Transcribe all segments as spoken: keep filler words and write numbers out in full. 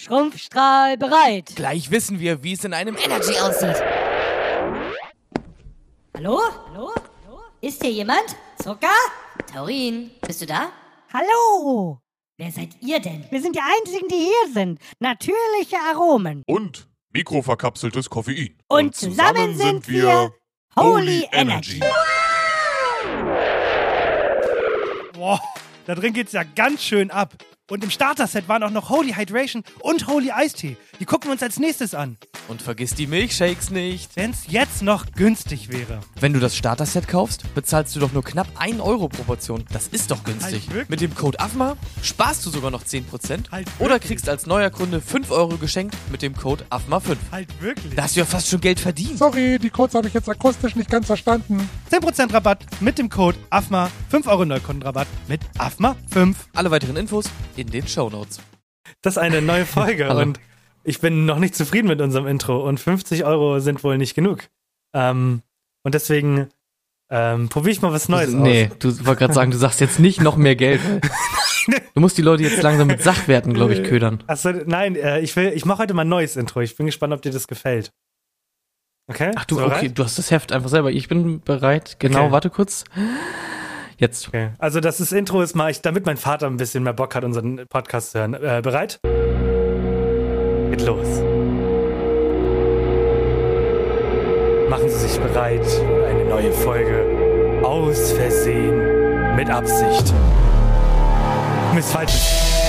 Schrumpfstrahl bereit. Gleich wissen wir, wie es in einem Energy aussieht. Hallo? Hallo? Ist hier jemand? Zucker? Taurin, bist du da? Hallo! Wer seid ihr denn? Wir sind die Einzigen, die hier sind. Natürliche Aromen. Und mikroverkapseltes Koffein. Und, Und zusammen, zusammen sind wir Holy Energy. Boah, da drin geht's ja ganz schön ab. Und im Starter-Set waren auch noch Holy Hydration und Holy Eistee. Die gucken wir uns als nächstes an. Und vergiss die Milchshakes nicht. Wenn's jetzt noch günstig wäre. Wenn du das Starter-Set kaufst, bezahlst du doch nur knapp ein Euro pro Portion. Das ist doch günstig. Halt Mit dem Code A F M A sparst du sogar noch zehn Prozent. Halt oder kriegst als neuer Kunde fünf Euro geschenkt mit dem Code A F M A fünf. Halt wirklich? Da hast du ja fast schon Geld verdient. Sorry, die Codes habe ich jetzt akustisch nicht ganz verstanden. zehn Prozent Rabatt mit dem Code A F M A. fünf Euro Neukundenrabatt mit A F M A fünf. Alle weiteren Infos in den Shownotes. Das ist eine neue Folge und ich bin noch nicht zufrieden mit unserem Intro und fünfzig Euro sind wohl nicht genug. Ähm, und deswegen ähm, probiere ich mal was Neues also, nee, aus. Nee, du wolltest gerade sagen, du sagst jetzt nicht noch mehr Geld. Du musst die Leute jetzt langsam mit Sachwerten, glaube ich, ködern. Achso, nein, äh, ich will, ich mache heute mal ein neues Intro. Ich bin gespannt, ob dir das gefällt. Okay? Ach du, so okay, du hast das Heft einfach selber. Ich bin bereit. Genau, okay. Warte kurz. Jetzt. Okay. Also das ist Intro ist mal, ich, damit mein Vater ein bisschen mehr Bock hat, unseren Podcast zu hören. Äh, bereit? Geht los. Machen Sie sich bereit für eine neue Folge. Aus Versehen. Mit Absicht. Miss Falsches.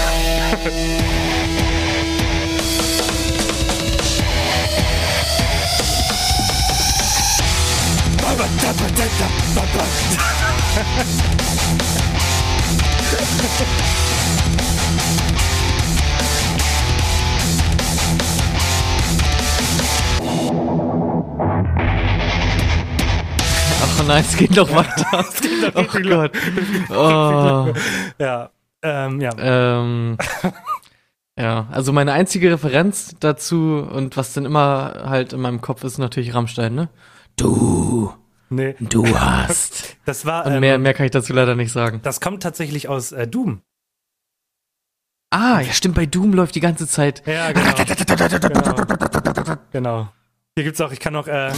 Ach nein, es geht noch weiter. Es geht noch Oh Gott. Oh. Ja, ähm, ja. Ähm, ja, also meine einzige Referenz dazu und was dann immer halt in meinem Kopf ist, natürlich Rammstein, ne? Du, Nee. du hast. Das war, Und ähm, mehr, mehr kann ich dazu leider nicht sagen. das kommt tatsächlich aus äh, Doom. Ah, ja stimmt, bei Doom läuft die ganze Zeit. Ja, genau. genau. Genau. Hier gibt's auch, ich kann noch, äh,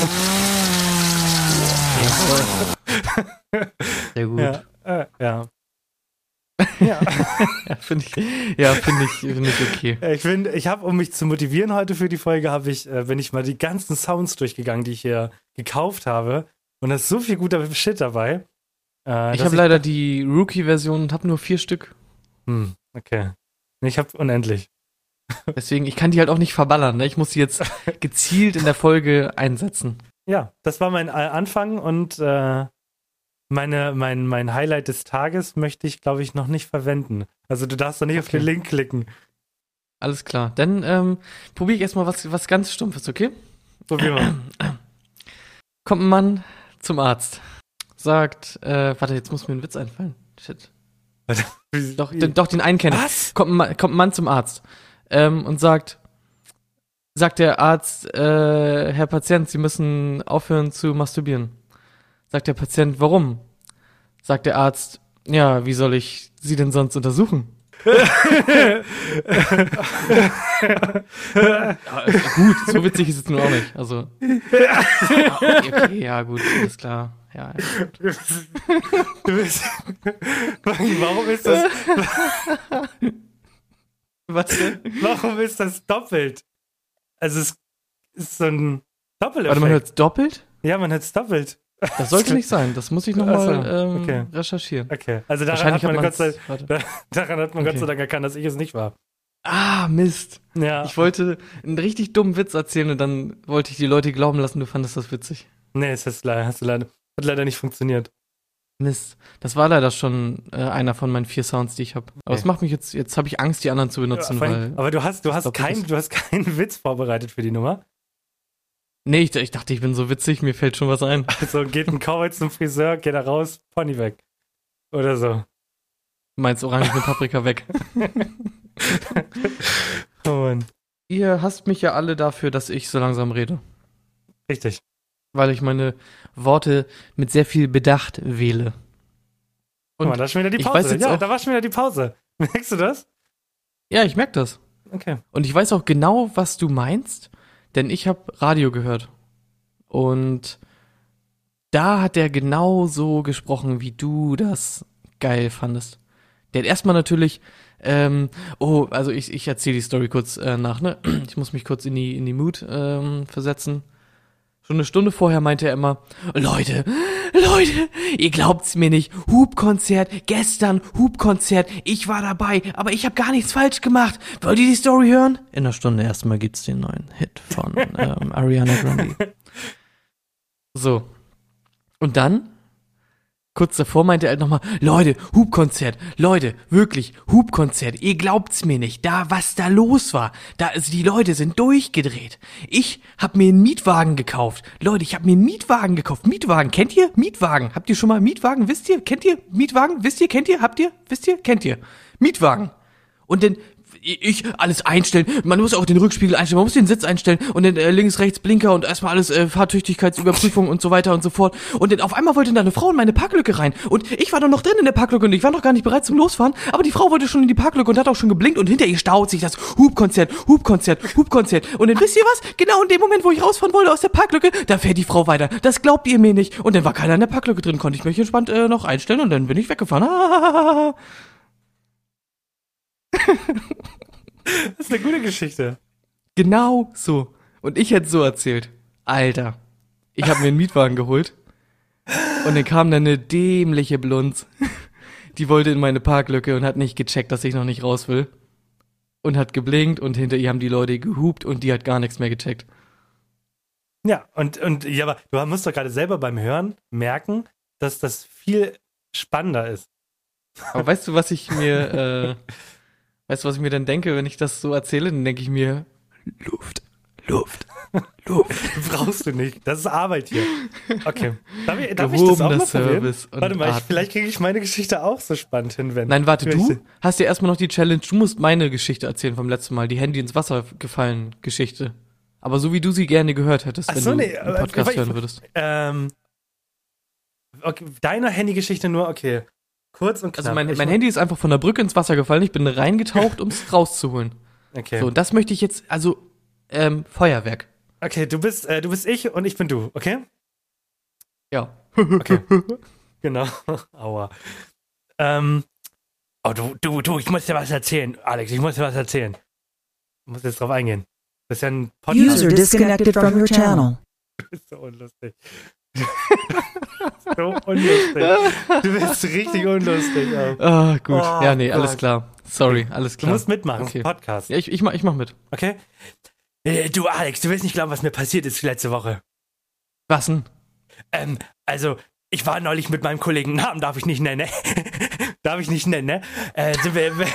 Sehr gut. ja, äh, ja. Ja. Ja, finde ich, ja, finde ich, finde ich okay. Äh, Ich finde, ich habe, um mich zu motivieren heute für die Folge, habe ich, äh, bin ich mal die ganzen Sounds durchgegangen, die ich hier gekauft habe. Und da ist so viel guter Shit dabei. Äh, Ich dass habe leider die Rookie-Version und habe nur vier Stück. Hm, okay. Ich habe unendlich. Deswegen, ich kann die halt auch nicht verballern. Ne? Ich muss die jetzt gezielt in der Folge einsetzen. Ja, das war mein äh, Anfang und äh, meine, mein, mein Highlight des Tages möchte ich, glaube ich, noch nicht verwenden. Also du darfst doch nicht auf Okay. den Link klicken. Alles klar. Dann ähm, probiere ich erstmal was, was ganz Stumpfes, okay? Probier mal. Kommt ein Mann zum Arzt. Sagt, äh, warte, jetzt muss mir ein Witz einfallen. Shit. Doch, den, doch, den einen kenne ich. Was? Kommt ein, Mann, kommt ein Mann zum Arzt ähm, und sagt, sagt der Arzt, äh, Herr Patient, Sie müssen aufhören zu masturbieren. Sagt der Patient, warum? Sagt der Arzt, ja, wie soll ich Sie denn sonst untersuchen? Ja, gut, so witzig ist es nun auch nicht. Also, ja, okay, okay, ja gut, alles klar. Ja, ja. Du bist, warum ist das, Was denn? warum ist das doppelt? Also es ist so ein Doppeleffekt. Warte, man hört es doppelt? Ja, man hört es doppelt. Das sollte nicht sein. Das muss ich nochmal Ach so, ähm, okay. recherchieren. Okay, also daran Wahrscheinlich hat man, hat Gott sei, man's- warte. daran hat man Gott Okay. sei Dank erkannt, dass ich es nicht war. Ah, Mist. Ja. Ich wollte einen richtig dummen Witz erzählen und dann wollte ich die Leute glauben lassen, du fandest das witzig. Nee, es ist leider, hast du leider, hat leider nicht funktioniert. Mist. Das war leider schon äh, einer von meinen vier Sounds, die ich habe. Aber es Okay. macht mich jetzt, jetzt habe ich Angst, die anderen zu benutzen, Ja, vor allem- weil. aber du hast, du hast doppelt kein, ist. du hast keinen Witz vorbereitet für die Nummer. Nee, ich, ich dachte, ich bin so witzig, mir fällt schon was ein. Also geht ein Cowboy zum Friseur, geht da raus, Pony weg. Oder so. Du meinst orange mit Paprika weg. Oh Mann. Ihr hasst mich ja alle dafür, dass ich so langsam rede. Richtig. Weil ich meine Worte mit sehr viel Bedacht wähle. Guck mal, da ist schon wieder die ich Pause. weiß jetzt Ja, auch- da war schon wieder die Pause. Merkst du das? Ja, ich merke das. Okay. Und ich weiß auch genau, was du meinst, denn ich habe Radio gehört. Und da hat er genau so gesprochen, wie du das geil fandest. Der hat erstmal natürlich, ähm, oh, also ich, ich erzähle die Story kurz äh, nach, ne? Ich muss mich kurz in die, in die Mood ähm, versetzen. Schon eine Stunde vorher meinte er immer, Leute, Leute, ihr glaubt's mir nicht, Hupkonzert, gestern Hupkonzert, ich war dabei, aber ich habe gar nichts falsch gemacht. Wollt ihr die Story hören? In einer Stunde erstmal gibt's den neuen Hit von ähm, Ariana Grande. So. Und dann, kurz davor meinte er halt nochmal, Leute, Hupkonzert, Leute, wirklich, Hupkonzert, ihr glaubt's mir nicht, da, was da los war, da, also die Leute sind durchgedreht. Ich hab mir einen Mietwagen gekauft. Leute, ich hab mir einen Mietwagen gekauft. Mietwagen, kennt ihr? Mietwagen. Habt ihr schon mal Mietwagen? Wisst ihr? Kennt ihr? Mietwagen? Wisst ihr? Kennt ihr? Habt ihr? Wisst ihr? Kennt ihr? Mietwagen. Und dann, ich, alles einstellen, man muss auch den Rückspiegel einstellen, man muss den Sitz einstellen und dann äh, links, rechts Blinker und erstmal alles äh, Fahrtüchtigkeitsüberprüfung und so weiter und so fort. Und dann auf einmal wollte da eine Frau in meine Parklücke rein und ich war doch noch drin in der Parklücke und ich war noch gar nicht bereit zum Losfahren, aber die Frau wollte schon in die Parklücke und hat auch schon geblinkt und hinter ihr staut sich das Hupkonzert, Hupkonzert, Hupkonzert. Und dann wisst ihr was? Genau in dem Moment, wo ich rausfahren wollte aus der Parklücke, da fährt die Frau weiter. Das glaubt ihr mir nicht. Und dann war keiner in der Parklücke drin, konnte ich mich entspannt äh, noch einstellen und dann bin ich weggefahren. Das ist eine gute Geschichte. Genau so. Und ich hätte so erzählt. Alter, ich habe mir einen Mietwagen geholt und dann kam da eine dämliche Blunz. Die wollte in meine Parklücke und hat nicht gecheckt, dass ich noch nicht raus will. Und hat geblinkt und hinter ihr haben die Leute gehupt und die hat gar nichts mehr gecheckt. Ja, und, und ja, aber du musst doch gerade selber beim Hören merken, dass das viel spannender ist. Aber weißt du, was ich mir... Äh, Weißt du, was ich mir dann denke, wenn ich das so erzähle? Dann denke ich mir, Luft, Luft, Luft. Brauchst du nicht. Das ist Arbeit hier. Okay. Darf ich, darf ich das auch mal probieren? Warte mal, ich, vielleicht kriege ich meine Geschichte auch so spannend hin, wenn... Nein, warte, du hast ja erstmal noch die Challenge, du musst meine Geschichte erzählen vom letzten Mal, die Handy ins Wasser gefallen Geschichte. Aber so wie du sie gerne gehört hättest, Ach wenn so, du nee, einen Podcast ich, hören würdest. Ähm, okay, deine Handygeschichte nur, okay. Kurz und knapp. Also mein, mein Handy ist einfach von der Brücke ins Wasser gefallen, ich bin reingetaucht, um es rauszuholen. Okay. So, und das möchte ich jetzt, also, ähm, Feuerwerk. Okay, du bist, äh, du bist ich und ich bin du, okay? Ja. Okay. Genau. Aua. Ähm, oh, du, du, du, ich muss dir was erzählen, Alex, ich muss dir was erzählen. Ich muss jetzt drauf eingehen. Das ist ja ein Podcast. User disconnected from your channel. Du bist so unlustig. So unlustig. Du bist richtig unlustig. Ah, gut. Oh, ja, nee, Gott. alles klar. Sorry, alles Du klar. musst mitmachen, Okay. Podcast. Ja, ich, ich, mach, ich mach mit. Okay? Äh, du, Alex, du willst nicht glauben, was mir passiert ist letzte Woche. Was denn? Ähm, also, ich war neulich mit meinem Kollegen, Namen darf ich nicht nennen, ne? Darf ich nicht nennen, ne? Äh, sind wir, wir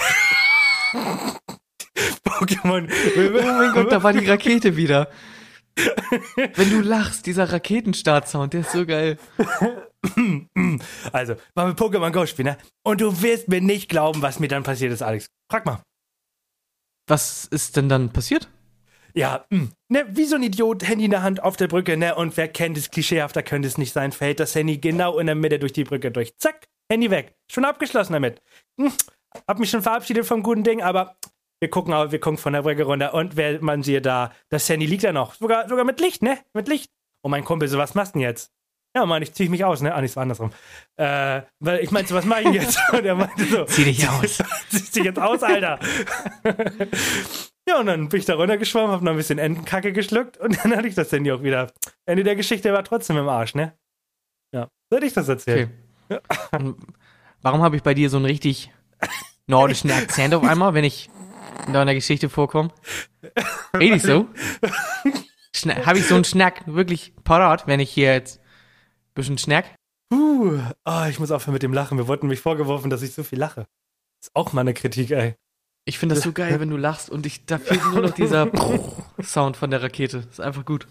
Pokémon. Oh mein Gott, da war die Rakete wieder. Wenn du lachst, dieser Raketenstartsound, der ist so geil. Also, waren wir Pokémon Go spielen, ne? Und du wirst mir nicht glauben, was mir dann passiert ist, Alex. Frag mal. Was ist denn dann passiert? Ja, mh, ne, wie so ein Idiot, Handy in der Hand auf der Brücke, ne? Und wer kennt es, klischeehafter könnte es nicht sein, fällt das Handy genau in der Mitte durch die Brücke durch. Zack, Handy weg. Schon abgeschlossen damit. Hm, hab mich schon verabschiedet vom guten Ding, aber wir gucken, aber wir gucken von der Brücke runter und wer man sieht da, das Handy liegt da noch. Sogar, sogar mit Licht, ne? Mit Licht. Und mein Kumpel so, was machst du denn jetzt? Ja, Mann, ich zieh mich aus, ne? Ah, nicht so andersrum. Äh, weil ich meinte so, was mach ich denn jetzt? Und er meinte so, Zieh dich aus. Zieh dich jetzt aus, Alter. Ja, und dann bin ich da runtergeschwommen, hab noch ein bisschen Entenkacke geschluckt und dann hatte ich das Handy auch wieder. Ende der Geschichte war trotzdem im Arsch, ne? Ja. Soll ich das erzählen? Okay. Und warum habe ich bei dir so einen richtig nordischen Akzent auf einmal, wenn ich in deiner Geschichte vorkomme? Rede ich so? Habe ich so einen Schnack wirklich parat, wenn ich hier jetzt ein bisschen schnack? Puh, oh, ich muss aufhören mit dem Lachen. Wir wurden mich vorgeworfen, dass ich so viel lache. Ist auch mal eine Kritik, ey. Ich finde das so geil, wenn du lachst und ich, da fehlt nur noch dieser Sound von der Rakete. Das ist einfach gut.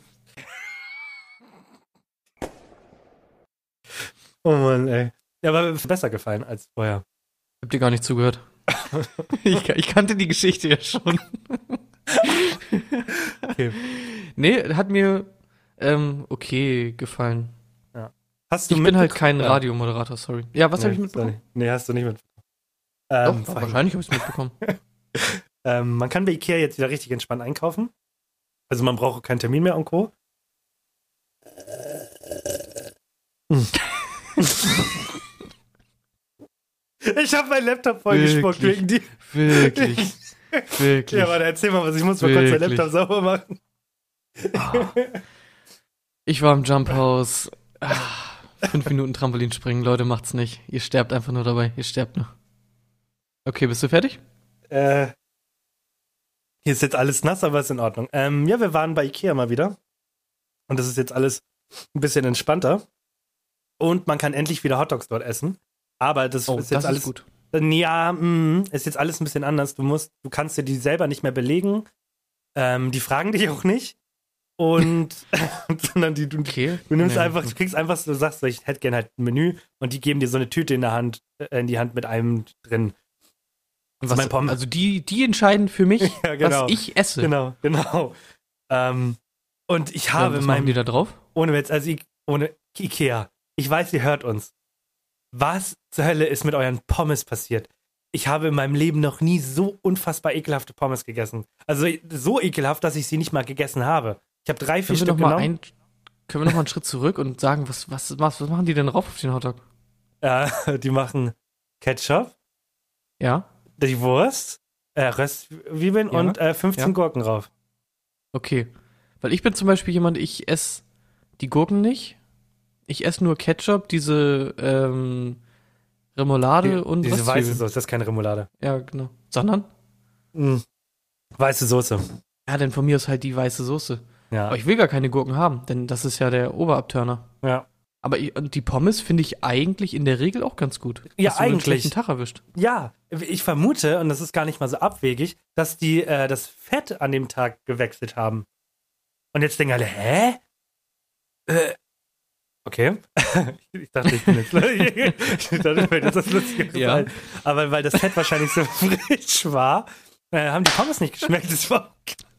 Oh Mann, ey. Ja, aber besser gefallen als vorher. Ich hab dir gar nicht zugehört. ich, ich kannte die Geschichte ja schon. Okay. Nee, hat mir ähm, okay gefallen. Ja. Hast du ich bin halt mitbek- kein ja. Radiomoderator, sorry. Ja, was Nee, habe ich mitbekommen? sorry. Nee, hast du nicht mitbekommen. Doch, Ähm, wahrscheinlich habe ich es mitbekommen. Ähm, man kann bei Ikea jetzt wieder richtig entspannt einkaufen. Also man braucht keinen Termin mehr und Co. Ich habe meinen Laptop vollgespuckt wegen die. Wirklich. Wirklich. Ja, warte, erzähl mal was. Ich muss mal kurz meinen Wirklich. Laptop sauber machen. Ich war im Jump House. Ah, fünf Minuten Trampolinspringen, Leute, macht's nicht. Ihr sterbt einfach nur dabei. Ihr sterbt nur. Okay, bist du fertig? Äh, hier ist jetzt alles nass, aber ist in Ordnung. Ähm, ja, wir waren bei Ikea mal wieder. Und das ist jetzt alles ein bisschen entspannter. Und man kann endlich wieder Hotdogs dort essen. Aber das Oh, ist jetzt das alles. ist gut. Ja, mh, ist jetzt alles ein bisschen anders. Du musst, du kannst dir die selber nicht mehr belegen. Ähm, die fragen dich auch nicht. Und sondern die, du, Okay. du nimmst Nee. einfach, du kriegst einfach, du sagst, so, ich hätte gerne halt ein Menü und die geben dir so eine Tüte in der Hand, äh, in die Hand mit einem drin. Und mein was, Pommes. also die, die entscheiden für mich, Ja, genau. was ich esse. Genau, genau. Ähm, und ich Ja, habe was in machen meinem, die da drauf? ohne Witz, also ich, ohne Ikea, ich weiß, ihr hört uns. Was zur Hölle ist mit euren Pommes passiert? Ich habe in meinem Leben noch nie so unfassbar ekelhafte Pommes gegessen. Also so ekelhaft, dass ich sie nicht mal gegessen habe. Ich habe drei, vier Können wir, Stück noch mal genommen. ein, können wir noch mal einen Schritt zurück und sagen, was, was, was, was machen die denn drauf auf den Hotdog? Äh, die machen Ketchup, Ja? die Wurst, äh, Röstzwiebeln Ja, und äh, fünfzehn ja. Gurken drauf. Okay. Weil ich bin zum Beispiel jemand, ich esse die Gurken nicht. Ich esse nur Ketchup, diese ähm, Remoulade Die, und diese Röstzwiebeln. weiße Soße, das ist keine Remoulade. Ja, genau. Sondern? Mm. Weiße Soße. Ja, denn von mir ist halt die weiße Soße. Ja. Aber ich will gar keine Gurken haben, denn das ist ja der Oberabturner. ja. Aber ich, und die Pommes finde ich eigentlich in der Regel auch ganz gut. Ja, Hast du einen eigentlich. schlechten Tag erwischt. Ja, ich vermute, und das ist gar nicht mal so abwegig, dass die äh, das Fett an dem Tag gewechselt haben. Und jetzt denken alle, hä? Äh, okay. ich dachte, ich bin jetzt ich dachte, mir ist das lustig Ja. gefallen. Aber weil das Fett wahrscheinlich so frisch war, äh, haben die Pommes nicht geschmeckt. Das war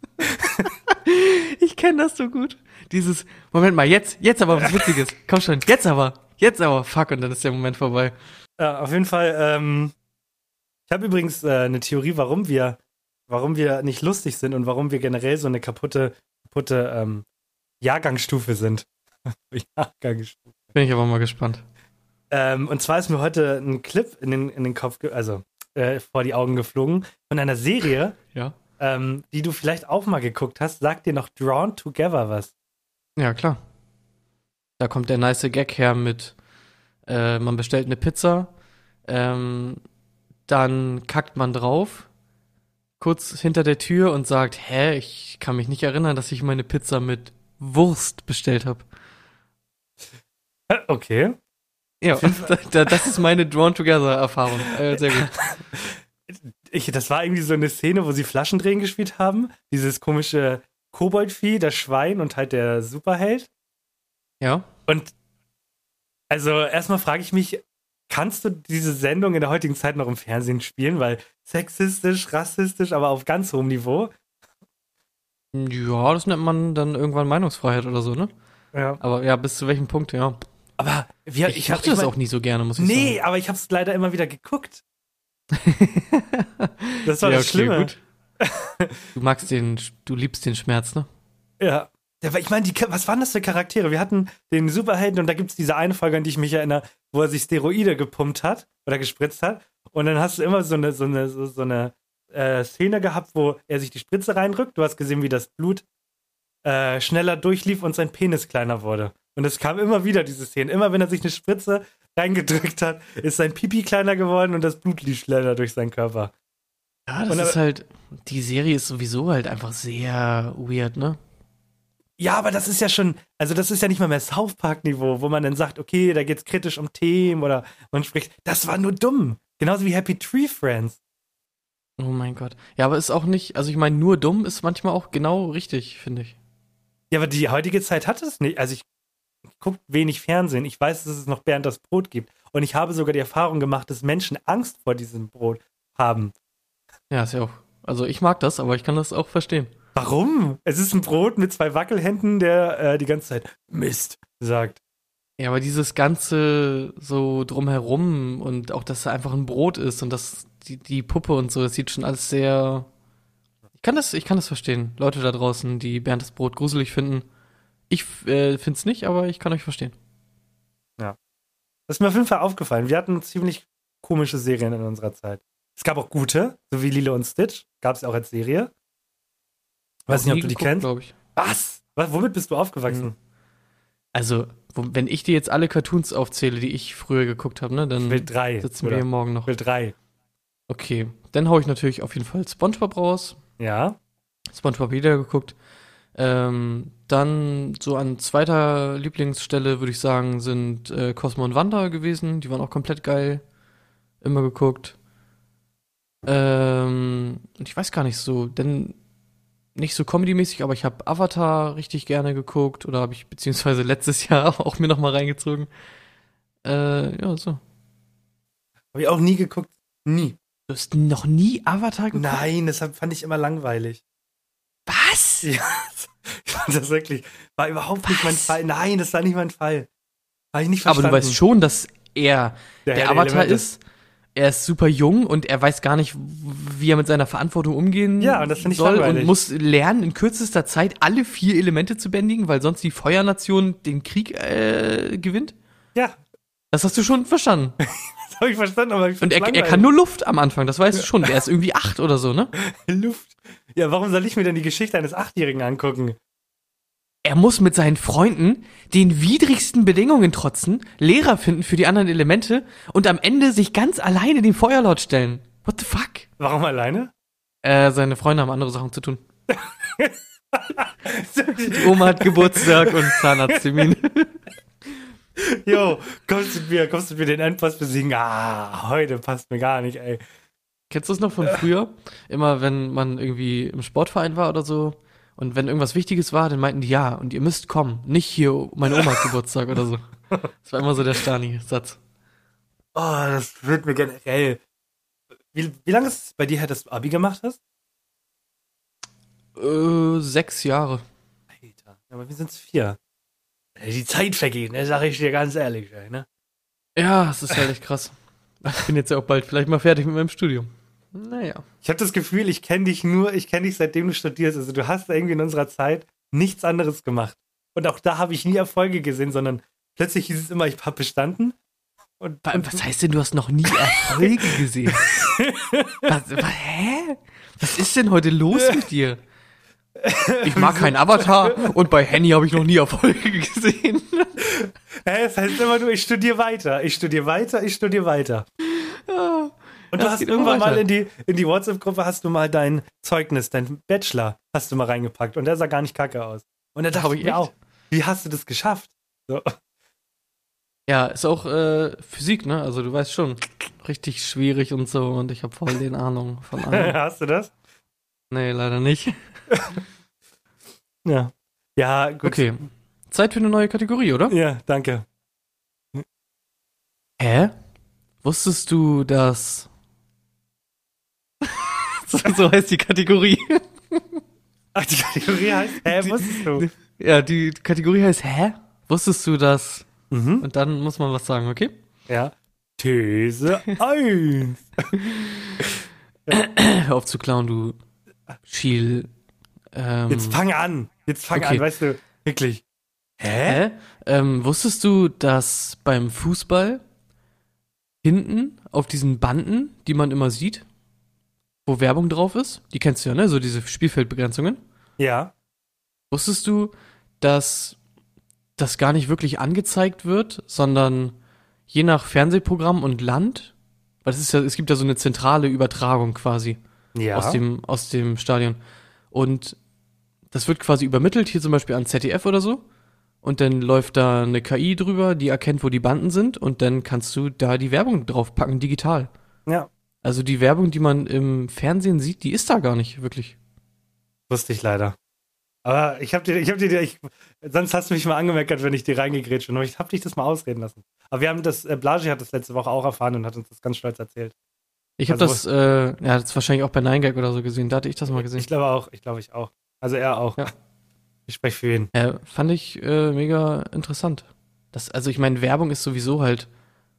Ich kenne das so gut. Dieses, Moment mal, jetzt, jetzt aber was Witziges. Komm schon, jetzt aber, jetzt aber, fuck, und dann ist der Moment vorbei. Ja, auf jeden Fall. Ähm, ich habe übrigens äh, eine Theorie, warum wir, warum wir nicht lustig sind und warum wir generell so eine kaputte, kaputte ähm, Jahrgangsstufe sind. Jahrgangsstufe. Bin ich aber mal gespannt. Ähm, und zwar ist mir heute ein Clip in den, in den Kopf, ge- also äh, vor die Augen geflogen von einer Serie, Ja? ähm, die du vielleicht auch mal geguckt hast. Sagt dir noch Drawn Together was? Ja, klar. Da kommt der nice Gag her mit, äh, man bestellt eine Pizza, ähm, dann kackt man drauf, kurz hinter der Tür und sagt, hä, ich kann mich nicht erinnern, dass ich meine Pizza mit Wurst bestellt habe. Äh, Okay. Ja, da, das ist meine Drawn-Together-Erfahrung. Äh, sehr gut. Ich, das war irgendwie so eine Szene, wo sie Flaschendrehen gespielt haben. Dieses komische Koboldvieh, das Schwein und halt der Superheld. Ja. Und also erstmal frage ich mich, kannst du diese Sendung in der heutigen Zeit noch im Fernsehen spielen? Weil sexistisch, rassistisch, aber auf ganz hohem Niveau. Ja, das nennt man dann irgendwann Meinungsfreiheit oder so, ne? Ja. Aber ja, bis zu welchem Punkt, ja. Aber wir, Ich, ich, hab mochte das ich mein- auch nie so gerne, muss ich Nee, sagen. aber ich habe es leider immer wieder geguckt. Das war Ja, das okay, Schlimme. gut. Du magst den, du liebst den Schmerz, ne? Ja. Ja, aber ich meine, die, was waren das für Charaktere? Wir hatten den Superhelden und da gibt es diese eine Folge, an die ich mich erinnere, wo er sich Steroide gepumpt hat oder gespritzt hat. Und dann hast du immer so eine, so eine, so, so eine äh, Szene gehabt, wo er sich die Spritze reindrückt. Du hast gesehen, wie das Blut äh, schneller durchlief und sein Penis kleiner wurde. Und es kam immer wieder, diese Szene. Immer wenn er sich eine Spritze reingedrückt hat, ist sein Pipi kleiner geworden und das Blut lief schneller durch seinen Körper. Ja, das Und, ist halt, die Serie ist sowieso halt einfach sehr weird, ne? Ja, aber das ist ja schon, also das ist ja nicht mal mehr South Park-Niveau, wo man dann sagt, okay, da geht's kritisch um Themen oder man spricht, das war nur dumm. Genauso wie Happy Tree Friends. Oh mein Gott. Ja, aber ist auch nicht, also ich meine, nur dumm ist manchmal auch genau richtig, finde ich. Ja, aber die heutige Zeit hat es nicht. Also ich gucke wenig Fernsehen. Ich weiß, dass es noch Bernd das Brot gibt. Und ich habe sogar die Erfahrung gemacht, dass Menschen Angst vor diesem Brot haben. Ja, ist ja auch, also ich mag das, aber ich kann das auch verstehen. Warum? Es ist ein Brot mit zwei Wackelhänden, der äh, die ganze Zeit Mist sagt. Ja, aber dieses ganze so drumherum und auch, dass es einfach ein Brot ist und dass die, die Puppe und so, das sieht schon alles sehr kann das, ich kann das verstehen. Leute da draußen, die Bernd das Brot gruselig finden. Ich äh, finde es nicht, aber ich kann euch verstehen. Das ist mir auf jeden Fall aufgefallen. Wir hatten ziemlich komische Serien in unserer Zeit. Es gab auch gute, so wie Lilo und Stitch. Gab es auch als Serie. Weiß Auch nicht, ob nie du die geguckt, kennst. glaub ich. Was? Was? Womit bist du aufgewachsen? Also, wo, wenn ich dir jetzt alle Cartoons aufzähle, die ich früher geguckt habe, ne, dann Ich will drei. sitzen wir oder? hier morgen noch. Ich will drei. Okay, dann hau ich natürlich auf jeden Fall SpongeBob raus. Ja. SpongeBob wieder geguckt. Ähm, dann so an zweiter Lieblingsstelle würde ich sagen, sind äh, Cosmo und Wanda gewesen. Die waren auch komplett geil. Immer geguckt. Ähm, und ich weiß gar nicht so, denn nicht so comedy-mäßig, aber ich habe Avatar richtig gerne geguckt oder habe ich beziehungsweise letztes Jahr auch mir noch mal reingezogen. Äh, ja, so. Habe ich auch nie geguckt. Nie. Du hast noch nie Avatar geguckt? Nein, das fand ich immer langweilig. Was? Ja, ich fand das wirklich, war überhaupt nicht mein Was? Fall. Nein, das war nicht mein Fall. Habe ich nicht Aber verstanden. du weißt schon, dass er Der der, Herr der Avatar Elemente. ist. Er ist super jung und er weiß gar nicht, wie er mit seiner Verantwortung umgehen Ja, und das finde ich soll langweilig. und muss lernen, in kürzester Zeit alle vier Elemente zu bändigen, weil sonst die Feuernation den Krieg äh, gewinnt. Ja, Das hast du schon verstanden. das habe ich verstanden, aber ich Und find's er, er kann nur Luft am Anfang, das weißt du schon. Der ist irgendwie acht oder so, ne? Luft. Ja, warum soll ich mir denn die Geschichte eines Achtjährigen angucken? Er muss mit seinen Freunden den widrigsten Bedingungen trotzen, Lehrer finden für die anderen Elemente und am Ende sich ganz alleine dem Feuerlord stellen. What the fuck? Warum alleine? Äh, seine Freunde haben andere Sachen zu tun. Die Oma hat Geburtstag und Zahnarzttermin. Jo, kommst du mit mir, kommst du mit mir den Endboss besiegen? Ah, heute passt mir gar nicht, ey. Kennst du das noch von früher? Immer wenn man irgendwie im Sportverein war oder so und wenn irgendwas Wichtiges war, dann meinten die, ja, und ihr müsst kommen. Nicht hier, meine Oma hat Geburtstag oder so. Das war immer so der Stani-Satz. Oh, das wird mir generell. Wie, wie lange ist es bei dir her, dass du Abi gemacht hast? Äh, sechs Jahre. Alter, aber wir sind's vier. Ey, die Zeit vergeht, ne, sag ich dir ganz ehrlich, ey, ne? Ja, es ist halt echt krass. Ich bin jetzt ja auch bald vielleicht mal fertig mit meinem Studium. Naja. Ich habe das Gefühl, ich kenne dich nur, ich kenne dich seitdem du studierst. Also du hast irgendwie in unserer Zeit nichts anderes gemacht. Und auch da habe ich nie Erfolge gesehen, sondern plötzlich hieß es immer, ich habe bestanden. Und, Wa- und Was heißt denn, du hast noch nie Erfolge gesehen? Was, was, hä? Was ist denn heute los mit dir? Ich mag keinen Avatar und bei Henny habe ich noch nie Erfolge gesehen. Hä, es heißt immer nur, ich studiere weiter, ich studiere weiter, ich studiere weiter. Ja, Und du das hast geht immer irgendwann mal weiter. in die, in die WhatsApp-Gruppe hast du mal dein Zeugnis, dein Bachelor hast du mal reingepackt und der sah gar nicht kacke aus. Und da dachte Hab ich ich mir echt? auch, wie hast du das geschafft? So. Ja, ist auch äh, Physik, ne? Also du weißt schon, richtig schwierig und so und ich habe voll den Ahnung von allem. Hast du das? Nee, leider nicht. Ja. Ja, gut. Okay, Zeit für eine neue Kategorie, oder? Ja, danke. Hä? Wusstest du, dass... so, so heißt die Kategorie. Ach, die Kategorie heißt, hä, Die- wusstest du? Ja, die Kategorie heißt Hä? Wusstest du das? Mhm. Und dann muss man was sagen, okay? Ja. These eins. Hör auf zu klauen, du Schiel. Ähm, Jetzt fang an. Jetzt fang okay. an, weißt du, wirklich. Hä? Hä? Ähm, wusstest du, dass beim Fußball hinten auf diesen Banden, die man immer sieht, wo Werbung drauf ist, die kennst du ja, ne? So diese Spielfeldbegrenzungen. Ja. Wusstest du, dass das gar nicht wirklich angezeigt wird, sondern je nach Fernsehprogramm und Land, weil es ist ja, es gibt ja so eine zentrale Übertragung quasi Ja. aus dem, aus dem Stadion. Und das wird quasi übermittelt, hier zum Beispiel an Z D F oder so. Und dann läuft da eine K I drüber, die erkennt, wo die Banden sind. Und dann kannst du da die Werbung draufpacken, digital. Ja. Also die Werbung, die man im Fernsehen sieht, die ist da gar nicht wirklich. Wusste ich leider. Aber ich hab dir, ich hab dir, ich, sonst hast du mich mal angemeckert, wenn ich dir reingegrätscht bin. Aber ich hab dich das mal ausreden lassen. Aber wir haben das, äh, Blasi hat das letzte Woche auch erfahren und hat uns das ganz stolz erzählt. Ich habe Also- das, äh, ja, das wahrscheinlich auch bei nine gag oder so gesehen. Da hatte ich das mal gesehen. Ich glaube auch, ich glaube ich auch. Also er auch. Ja. Ich spreche für ihn. Ja, fand ich äh, mega interessant. Das, also ich meine, Werbung ist sowieso halt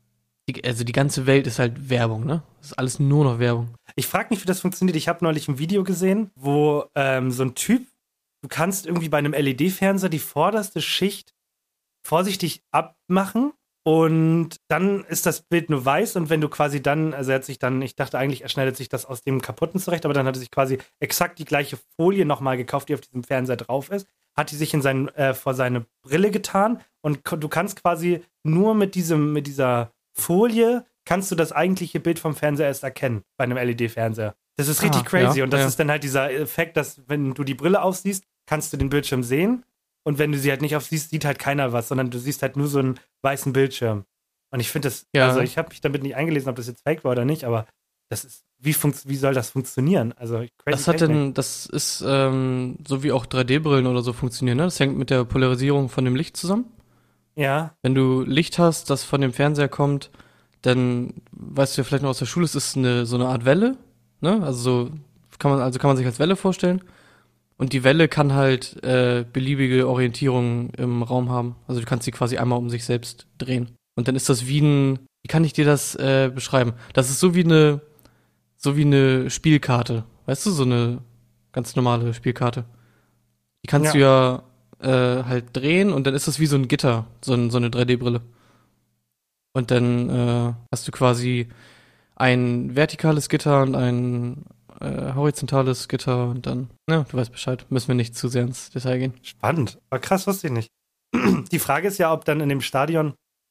Die, also die ganze Welt ist halt Werbung, ne? Das ist alles nur noch Werbung. Ich frage mich, wie das funktioniert. Ich habe neulich ein Video gesehen, wo ähm, so ein Typ, du kannst irgendwie bei einem L E D-Fernseher die vorderste Schicht vorsichtig abmachen und dann ist das Bild nur weiß und wenn du quasi dann, also er hat sich dann, ich dachte eigentlich, er schneidet sich das aus dem Kaputten zurecht, aber dann hat er sich quasi exakt die gleiche Folie nochmal gekauft, die auf diesem Fernseher drauf ist, hat die sich in seinen, äh, vor seine Brille getan und du kannst quasi nur mit diesem, mit dieser Folie kannst du das eigentliche Bild vom Fernseher erst erkennen, bei einem L E D-Fernseher. Das ist richtig Ah, crazy ja, und das ja. ist dann halt dieser Effekt, dass wenn du die Brille aufsiehst, kannst du den Bildschirm sehen und wenn du sie halt nicht aufsiehst, sieht halt keiner was, sondern du siehst halt nur so einen weißen Bildschirm. Und ich finde das, Ja. also ich habe mich damit nicht eingelesen, ob das jetzt fake war oder nicht, aber das ist, wie, funkt, wie soll das funktionieren? Also crazy Das hat Technik. denn, das ist ähm, so wie auch drei D-Brillen oder so funktionieren, ne? Das hängt mit der Polarisierung von dem Licht zusammen. Ja, Wenn du Licht hast, das von dem Fernseher kommt, dann weißt du ja vielleicht noch aus der Schule, es ist eine, so eine Art Welle, ne? Also so kann man, also kann man sich als Welle vorstellen. Und die Welle kann halt äh, beliebige Orientierung im Raum haben. Also du kannst sie quasi einmal um sich selbst drehen. Und dann ist das wie ein, wie kann ich dir das äh, beschreiben? Das ist so wie eine, so wie eine Spielkarte. Weißt du, so eine ganz normale Spielkarte. Die kannst du ja äh, halt drehen und dann ist das wie so ein Gitter, so, ein, so eine drei D-Brille. Und dann äh, hast du quasi ein vertikales Gitter und ein äh, horizontales Gitter und dann, ja, du weißt Bescheid, müssen wir nicht zu sehr ins Detail gehen. spannend. Aber krass, wusste ich nicht. Die Frage ist ja, ob dann in dem Stadion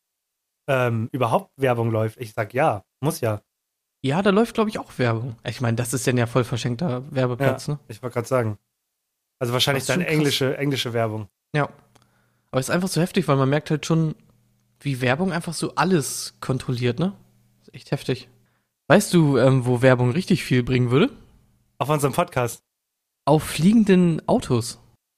ähm, überhaupt Werbung läuft. Ich sag ja, muss ja. Ja, da läuft, glaube ich, auch Werbung. Ich meine, das ist dann ja voll verschenkter Werbeplatz, ne? Ich wollte gerade sagen. Also wahrscheinlich Das ist dann schon krass. englische, englische Werbung. Ja. Aber es ist einfach so heftig, weil man merkt halt schon, wie Werbung einfach so alles kontrolliert, ne? Ist echt heftig. Weißt du, ähm, wo Werbung richtig viel bringen würde? Auf unserem Podcast. Auf fliegenden Autos.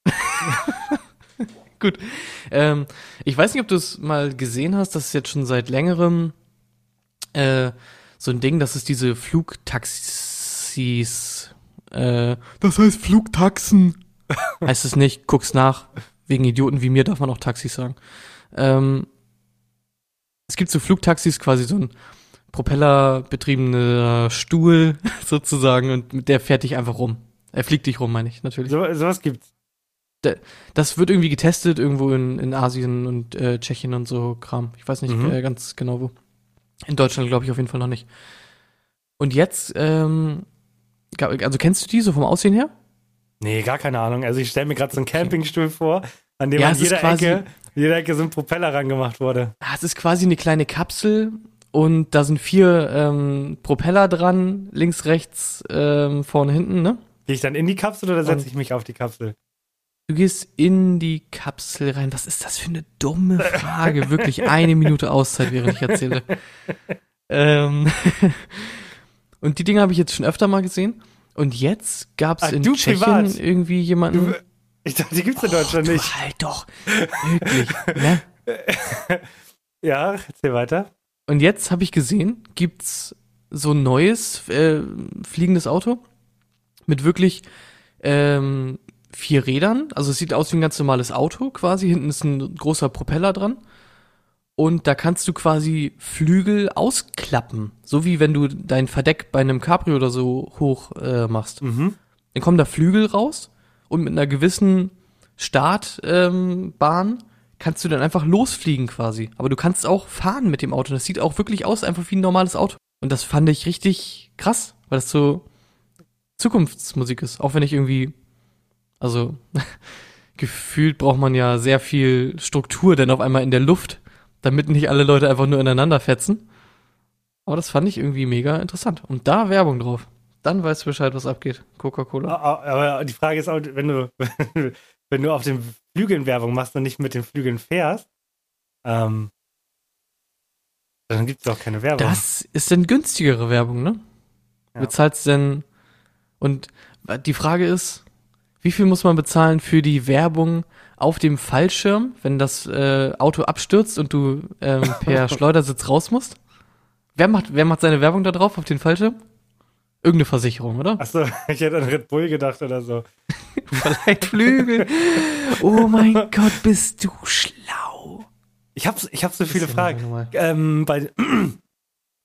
Gut. Ähm, ich weiß nicht, ob du es mal gesehen hast, das ist jetzt schon seit längerem äh, so ein Ding, dass es diese Flugtaxis, äh, das heißt Flugtaxen. Heißt es nicht, guck's nach. Wegen Idioten wie mir darf man auch Taxis sagen. Ähm, es gibt so Flugtaxis, quasi so ein propellerbetriebener Stuhl sozusagen und mit der fährt dich einfach rum. Er fliegt dich rum, meine ich, natürlich. So, sowas gibt's. Das wird irgendwie getestet irgendwo in, in Asien und äh, Tschechien und so Kram. Ich weiß nicht Mhm. äh, ganz genau wo. In Deutschland glaube ich auf jeden Fall noch nicht. Und jetzt, ähm, ga- also kennst du die so vom Aussehen her? Nee, gar keine Ahnung. Also ich stelle mir gerade so einen Campingstuhl vor, an dem Ja, an es ist jeder quasi- Ecke, jeder Ecke so ein Propeller rangemacht wurde. Ah, es ist quasi eine kleine Kapsel und da sind vier ähm, Propeller dran, links, rechts, ähm, vorne, hinten, ne? Gehe ich dann in die Kapsel oder setze Und- ich mich auf die Kapsel? Du gehst in die Kapsel rein. Was ist das für eine dumme Frage? Wirklich eine Minute Auszeit, während ich erzähle. ähm und die Dinge habe ich jetzt schon öfter mal gesehen. Und jetzt gab es Ah, in du Tschechien privat? irgendwie jemanden. Du, ich dachte, die gibt's in Deutschland du nicht. halt doch. Wirklich. Ne? Ja, erzähl weiter. Und jetzt habe ich gesehen, gibt's so ein neues äh, fliegendes Auto mit wirklich ähm, vier Rädern. Also es sieht aus wie ein ganz normales Auto quasi. Hinten ist ein großer Propeller dran. Und da kannst du quasi Flügel ausklappen. So wie wenn du dein Verdeck bei einem Cabrio oder so hoch äh, machst. Mhm. Dann kommen da Flügel raus und mit einer gewissen Startbahn ähm, Bahn kannst du dann einfach losfliegen quasi. Aber du kannst auch fahren mit dem Auto. Das sieht auch wirklich aus, einfach wie ein normales Auto. Und das fand ich richtig krass, weil das so Zukunftsmusik ist. Auch wenn ich irgendwie, also gefühlt braucht man ja sehr viel Struktur, denn auf einmal in der Luft, damit nicht alle Leute einfach nur ineinander fetzen. Aber das fand ich irgendwie mega interessant. Und da Werbung drauf. Dann weißt du Bescheid, was abgeht. Coca-Cola. Aber die Frage ist auch, wenn du, wenn du auf den Flügeln Werbung machst und nicht mit den Flügeln fährst, ähm, dann gibt's doch keine Werbung. Das ist denn günstigere Werbung, ne? Ja. Bezahlst denn, und die Frage ist, wie viel muss man bezahlen für die Werbung auf dem Fallschirm, wenn das äh, Auto abstürzt und du ähm, per Schleudersitz raus musst? Wer macht, wer macht seine Werbung da drauf auf den Fallschirm? Irgendeine Versicherung, oder? Achso, ich hätte an Red Bull gedacht oder so. Verleiht Flügel. Oh mein Gott, bist du schlau. Ich hab, ich hab so viele ja Fragen. normal. Ähm, bei,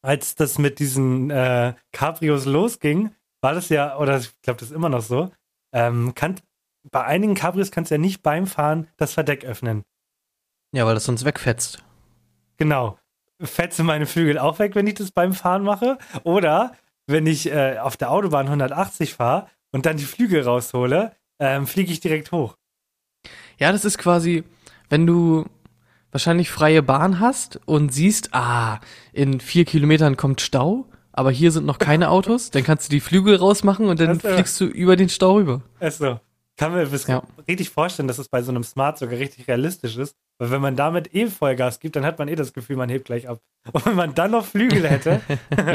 als das mit diesen äh, Cabrios losging, war das ja, oder ich glaube, das ist immer noch so, ähm, kann, bei einigen Cabrios kannst du ja nicht beim Fahren das Verdeck öffnen. Ja, weil das sonst wegfetzt. Genau. Fetze meine Flügel auch weg, wenn ich das beim Fahren mache. Oder wenn ich äh, auf der Autobahn hundertachtzig fahre und dann die Flügel raushole, ähm, fliege ich direkt hoch. Ja, das ist quasi, wenn du wahrscheinlich freie Bahn hast und siehst, ah, in vier Kilometern kommt Stau, aber hier sind noch keine Autos, dann kannst du die Flügel rausmachen und dann Das, äh, fliegst du über den Stau rüber. Ist so. Kann mir das Ja. richtig vorstellen, dass es bei so einem Smart sogar richtig realistisch ist. Weil wenn man damit eh Vollgas gibt, dann hat man eh das Gefühl, man hebt gleich ab. Und wenn man dann noch Flügel hätte,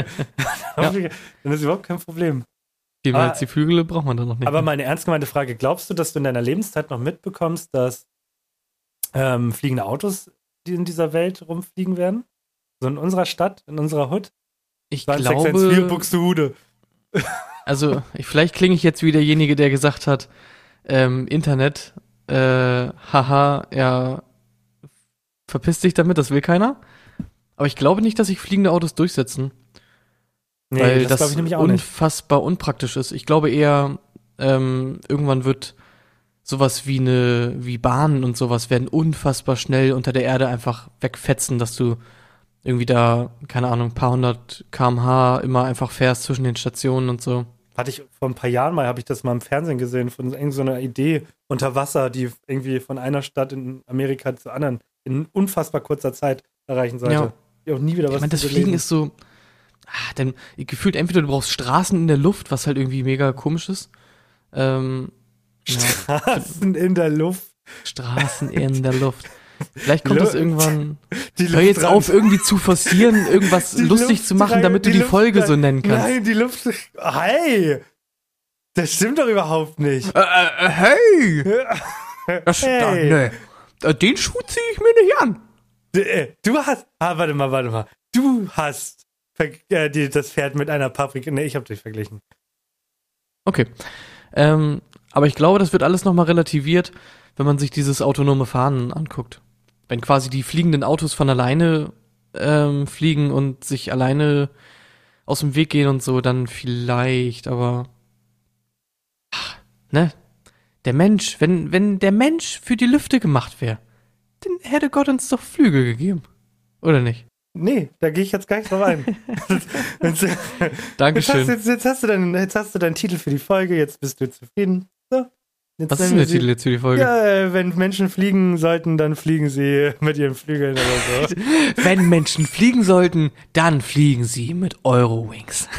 dann ist überhaupt kein Problem. Viel mehr Aber- als die Flügel braucht man dann noch nicht. Aber meine ernst gemeinte Frage, glaubst du, dass du in deiner Lebenszeit noch mitbekommst, dass ähm, fliegende Autos die in dieser Welt rumfliegen werden? So in unserer Stadt, in unserer Hood? ich vier, glaube, Buxtehude. also ich, vielleicht klinge ich jetzt wie derjenige, der gesagt hat, ähm, Internet, äh, haha, ja, verpiss dich damit, das will keiner. Aber ich glaube nicht, dass sich fliegende Autos durchsetzen. Nee, weil das das, glaube ich nämlich auch nicht. unfassbar unpraktisch ist. Ich glaube eher, ähm, irgendwann wird sowas wie eine, wie Bahnen und sowas werden unfassbar schnell unter der Erde einfach wegfetzen, dass du irgendwie da, keine Ahnung, ein paar hundert Kilometer pro Stunde immer einfach fährst zwischen den Stationen und so. Hatte ich vor ein paar Jahren mal, habe ich das mal im Fernsehen gesehen, von irgend so einer Idee unter Wasser, die irgendwie von einer Stadt in Amerika zur anderen in unfassbar kurzer Zeit erreichen sollte. Ja. Die auch nie wieder was Ich meine, das zu Fliegen belegen. ist so, ah, denn gefühlt entweder du brauchst Straßen in der Luft, was halt irgendwie mega komisch ist. Ähm, ja, Straßen in der Luft. Straßen in der Luft. Vielleicht kommt Lu- das irgendwann. Die Hör jetzt Luft auf, irgendwie zu forcieren, irgendwas Die lustig Luft zu machen, rein- damit du die Luft Folge rein- so nennen kannst. Nein, die Luft. Hey! Das stimmt doch überhaupt nicht. Äh, äh, hey! Das, Hey. da, nee. Den Schuh ziehe ich mir nicht an. D- äh, Du hast. Ah, warte mal, warte mal. Du hast ver- äh, die, das Pferd mit einer Paprika. Nee, ich hab dich verglichen. Okay. Ähm, aber ich glaube, das wird alles nochmal relativiert, wenn man sich dieses autonome Fahren anguckt. Wenn quasi die fliegenden Autos von alleine ähm, fliegen und sich alleine aus dem Weg gehen und so, dann vielleicht, aber ach, ne? Der Mensch, wenn, wenn der Mensch für die Lüfte gemacht wäre, dann hätte Gott uns doch Flügel gegeben. Oder nicht? Nee, da gehe ich jetzt gar nicht drauf ein. jetzt, jetzt, Dankeschön. hast, jetzt, jetzt, hast du deinen, jetzt hast du deinen Titel für die Folge, jetzt bist du zufrieden. So. Jetzt Was ist nennen denn der wir sie- Titel jetzt für die Folge? Ja, äh, wenn Menschen fliegen sollten, dann fliegen sie mit ihren Flügeln oder so. Wenn Menschen fliegen sollten, dann fliegen sie mit Eurowings.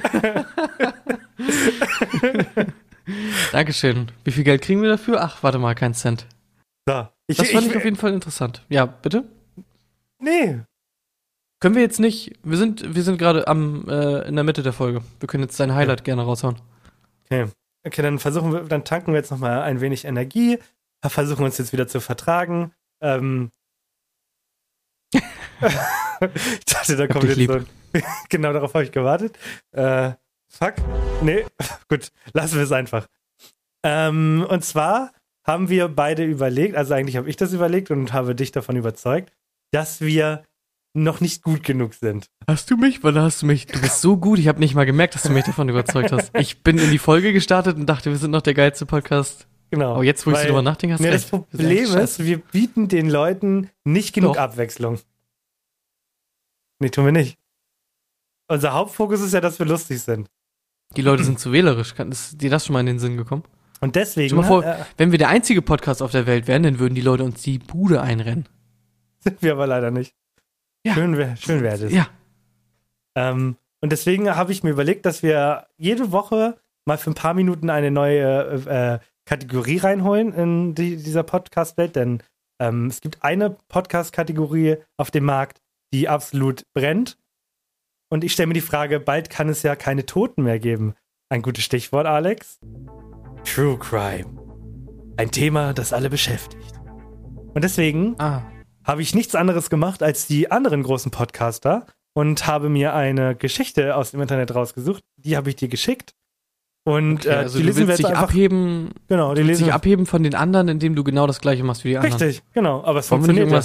Dankeschön. Wie viel Geld kriegen wir dafür? Ach, warte mal, kein Cent. So. Ich, Das fand ich, ich, auf jeden Fall interessant. Ja, bitte? nee. Können wir jetzt nicht, wir sind, wir sind gerade am, äh, in der Mitte der Folge. Wir können jetzt dein Highlight gerne raushauen. Okay. Okay, dann versuchen wir, dann tanken wir jetzt nochmal ein wenig Energie, versuchen uns jetzt wieder zu vertragen. Ähm. Ich dachte, da kommt dich jetzt so. Genau darauf habe ich gewartet. Äh, fuck. Nee, gut, lassen wir es einfach. Ähm, und zwar haben wir beide überlegt, also eigentlich habe ich das überlegt und habe dich davon überzeugt, dass wir noch nicht gut genug sind. Hast du mich? Wann hast du mich? Du bist so gut, ich habe nicht mal gemerkt, dass du mich davon überzeugt hast. Ich bin in die Folge gestartet und dachte, wir sind noch der geilste Podcast. Genau. Aber jetzt, wo ich so Weil- drüber nachdenke, hast du Nee, das recht. Wir sind Problem echt scheiße. ist, wir bieten den Leuten nicht genug Doch. Abwechslung. Nee, tun wir nicht. Unser Hauptfokus ist ja, dass wir lustig sind. Die Leute sind zu wählerisch. Kann, ist dir das schon mal in den Sinn gekommen? Und deswegen Stell dir mal vor, äh, wenn wir der einzige Podcast auf der Welt wären, dann würden die Leute uns die Bude einrennen. sind wir aber leider nicht. Ja. Schön wäre schön wär das. Ja. Ähm, und deswegen habe ich mir überlegt, dass wir jede Woche mal für ein paar Minuten eine neue äh, Kategorie reinholen in die, dieser Podcast-Welt, denn ähm, es gibt eine Podcast-Kategorie auf dem Markt, die absolut brennt. Und ich stelle mir die Frage, bald kann es ja keine Toten mehr geben. Ein gutes Stichwort, Alex. True Crime. Ein Thema, das alle beschäftigt. Und deswegen Ah. habe ich nichts anderes gemacht als die anderen großen Podcaster und habe mir eine Geschichte aus dem Internet rausgesucht. Die habe ich dir geschickt. Und Okay, äh, also die du lesen wir willst jetzt dich einfach. abheben, Genau, die du willst lesen dich abheben von den anderen, indem du genau das gleiche machst wie die anderen. Richtig, genau. Aber es Wollen wir nicht funktioniert ja. irgendwas,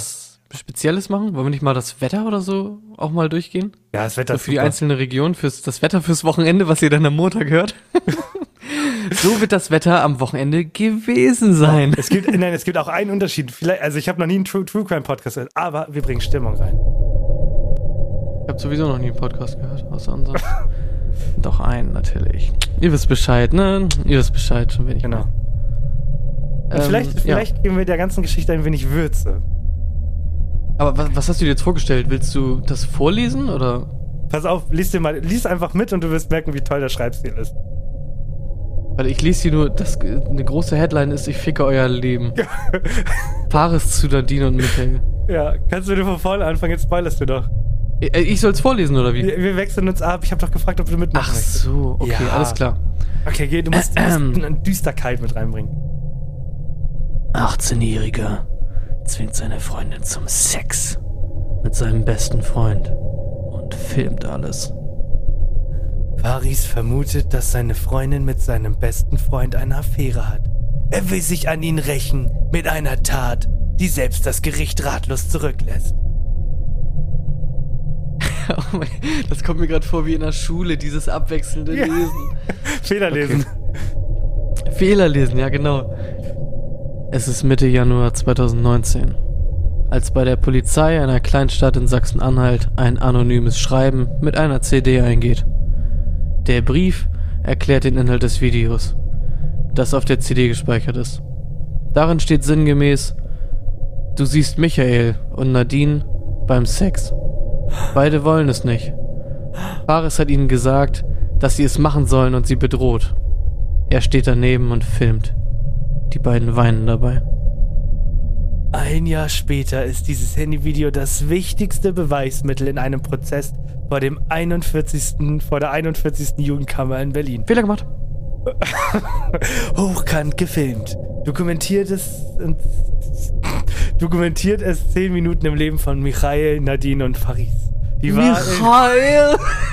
Spezielles machen? Wollen wir nicht mal das Wetter oder so auch mal durchgehen? Ja, das Wetter so ist für die super. einzelne Region, fürs das Wetter fürs Wochenende, was ihr dann am Montag hört. So wird das Wetter am Wochenende gewesen sein. Es gibt, nein, es gibt auch einen Unterschied. Vielleicht, also ich habe noch nie einen True, True Crime Podcast gehört, aber wir bringen Stimmung rein. Ich habe sowieso noch nie einen Podcast gehört, außer unseren. Doch einen, natürlich. Ihr wisst Bescheid, ne? Ihr wisst Bescheid, schon wenig. Genau. Ähm, Und vielleicht vielleicht ja. geben wir der ganzen Geschichte ein wenig Würze. Aber was, was hast du dir jetzt vorgestellt? Willst du das vorlesen, oder? Pass auf, lies dir mal, lies einfach mit und du wirst merken, wie toll der Schreibstil ist. Weil ich lese hier nur, das, eine große Headline ist, ich ficke euer Leben. Fares zu Nadine und Michael. Ja, kannst du dir von vorne anfangen, jetzt spoilerst du doch. Ich, ich soll es vorlesen, oder wie? Wir, wir wechseln uns ab, ich habe doch gefragt, ob du mitmachen Ach möchtest. so, okay, Ja. alles klar. Okay, geh, du musst, du Ähm. musst eine Düsterkeit mit reinbringen. achtzehnjähriger zwingt seine Freundin zum Sex mit seinem besten Freund und filmt alles. Faris vermutet, dass seine Freundin mit seinem besten Freund eine Affäre hat. Er will sich an ihn rächen mit einer Tat, die selbst das Gericht ratlos zurücklässt. Oh mein, das kommt mir gerade vor wie in der Schule, dieses abwechselnde Ja. Lesen. Fehler lesen. Fehler lesen, ja genau. Es ist Mitte Januar zweitausendneunzehn, als bei der Polizei einer Kleinstadt in Sachsen-Anhalt ein anonymes Schreiben mit einer C D eingeht. Der Brief erklärt den Inhalt des Videos, das auf der C D gespeichert ist. Darin steht sinngemäß: Du siehst Michael und Nadine beim Sex. Beide wollen es nicht. Fares hat ihnen gesagt, dass sie es machen sollen und sie bedroht. Er steht daneben und filmt. Die beiden weinen dabei. Ein Jahr später ist dieses Handyvideo das wichtigste Beweismittel in einem Prozess vor dem einundvierzigsten vor der einundvierzigsten Jugendkammer in Berlin. Fehler gemacht. Hochkant gefilmt. Dokumentiert es dokumentiert es zehn Minuten im Leben von Michael, Nadine und Faris. Die Wahrheit, Michael!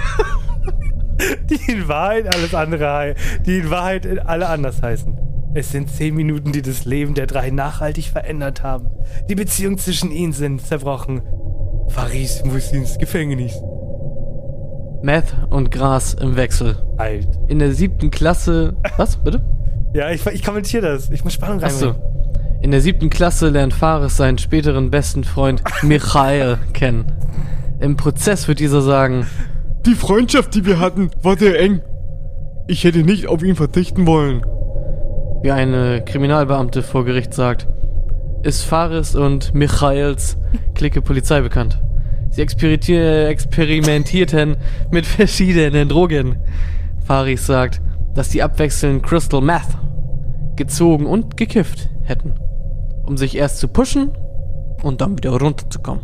die in Wahrheit alles andere, die in Wahrheit alle anders heißen. Es sind zehn Minuten, die das Leben der drei nachhaltig verändert haben. Die Beziehungen zwischen ihnen sind zerbrochen. Faris muss ins Gefängnis. Meth und Gras im Wechsel. Alt. In der siebten Klasse... Was, bitte? Ja, ich, ich kommentiere das. Ich muss Spannung Achso. reinbringen. In der siebten Klasse lernt Fares seinen späteren besten Freund Michael kennen. Im Prozess wird dieser sagen: Die Freundschaft, die wir hatten, war sehr eng. Ich hätte nicht auf ihn verzichten wollen. Wie eine Kriminalbeamte vor Gericht sagt, ist Fares und Michaels Clique Polizei bekannt. Sie experimentier- experimentierten mit verschiedenen Drogen. Faris sagt, dass sie abwechselnd Crystal Meth gezogen und gekifft hätten, um sich erst zu pushen und dann wieder runterzukommen.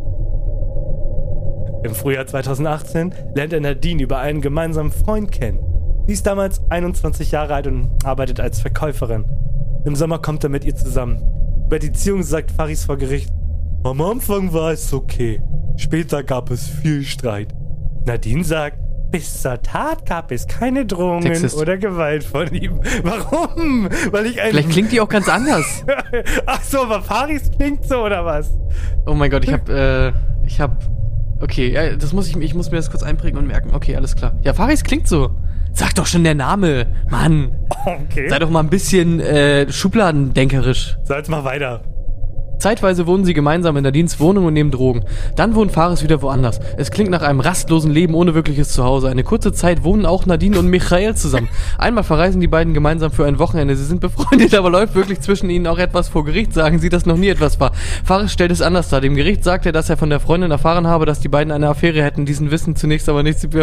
Im Frühjahr zweitausendachtzehn lernt er Nadine über einen gemeinsamen Freund kennen. Sie ist damals einundzwanzig Jahre alt und arbeitet als Verkäuferin. Im Sommer kommt er mit ihr zusammen. Über die Beziehung sagt Faris vor Gericht: Am Anfang war es okay, später gab es viel Streit. Nadine sagt, bis zur Tat gab es keine Drohungen Sexist. oder Gewalt von ihm. Warum? Weil ich ein... Vielleicht klingt die auch ganz anders. Ach so, aber Faris klingt so, oder was? Oh mein Gott, ich hab, äh, ich hab, okay, ja, das muss ich, ich muss mir das kurz einprägen und merken. Okay, alles klar. Ja, Faris klingt so. Sag doch schon der Name, Mann. Okay. Sei doch mal ein bisschen, äh, schubladendenkerisch. So, jetzt mal weiter. Zeitweise wohnen sie gemeinsam in Nadines Wohnung und nehmen Drogen. Dann wohnt Fares wieder woanders. Es klingt nach einem rastlosen Leben ohne wirkliches Zuhause. Eine kurze Zeit wohnen auch Nadine und Michael zusammen. Einmal verreisen die beiden gemeinsam für ein Wochenende. Sie sind befreundet, aber läuft wirklich zwischen ihnen auch etwas vor Gericht, sagen sie, dass noch nie etwas war. Fares stellt es anders dar. Dem Gericht sagt er, dass er von der Freundin erfahren habe, dass die beiden eine Affäre hätten. Diesen wissen zunächst aber nichts über...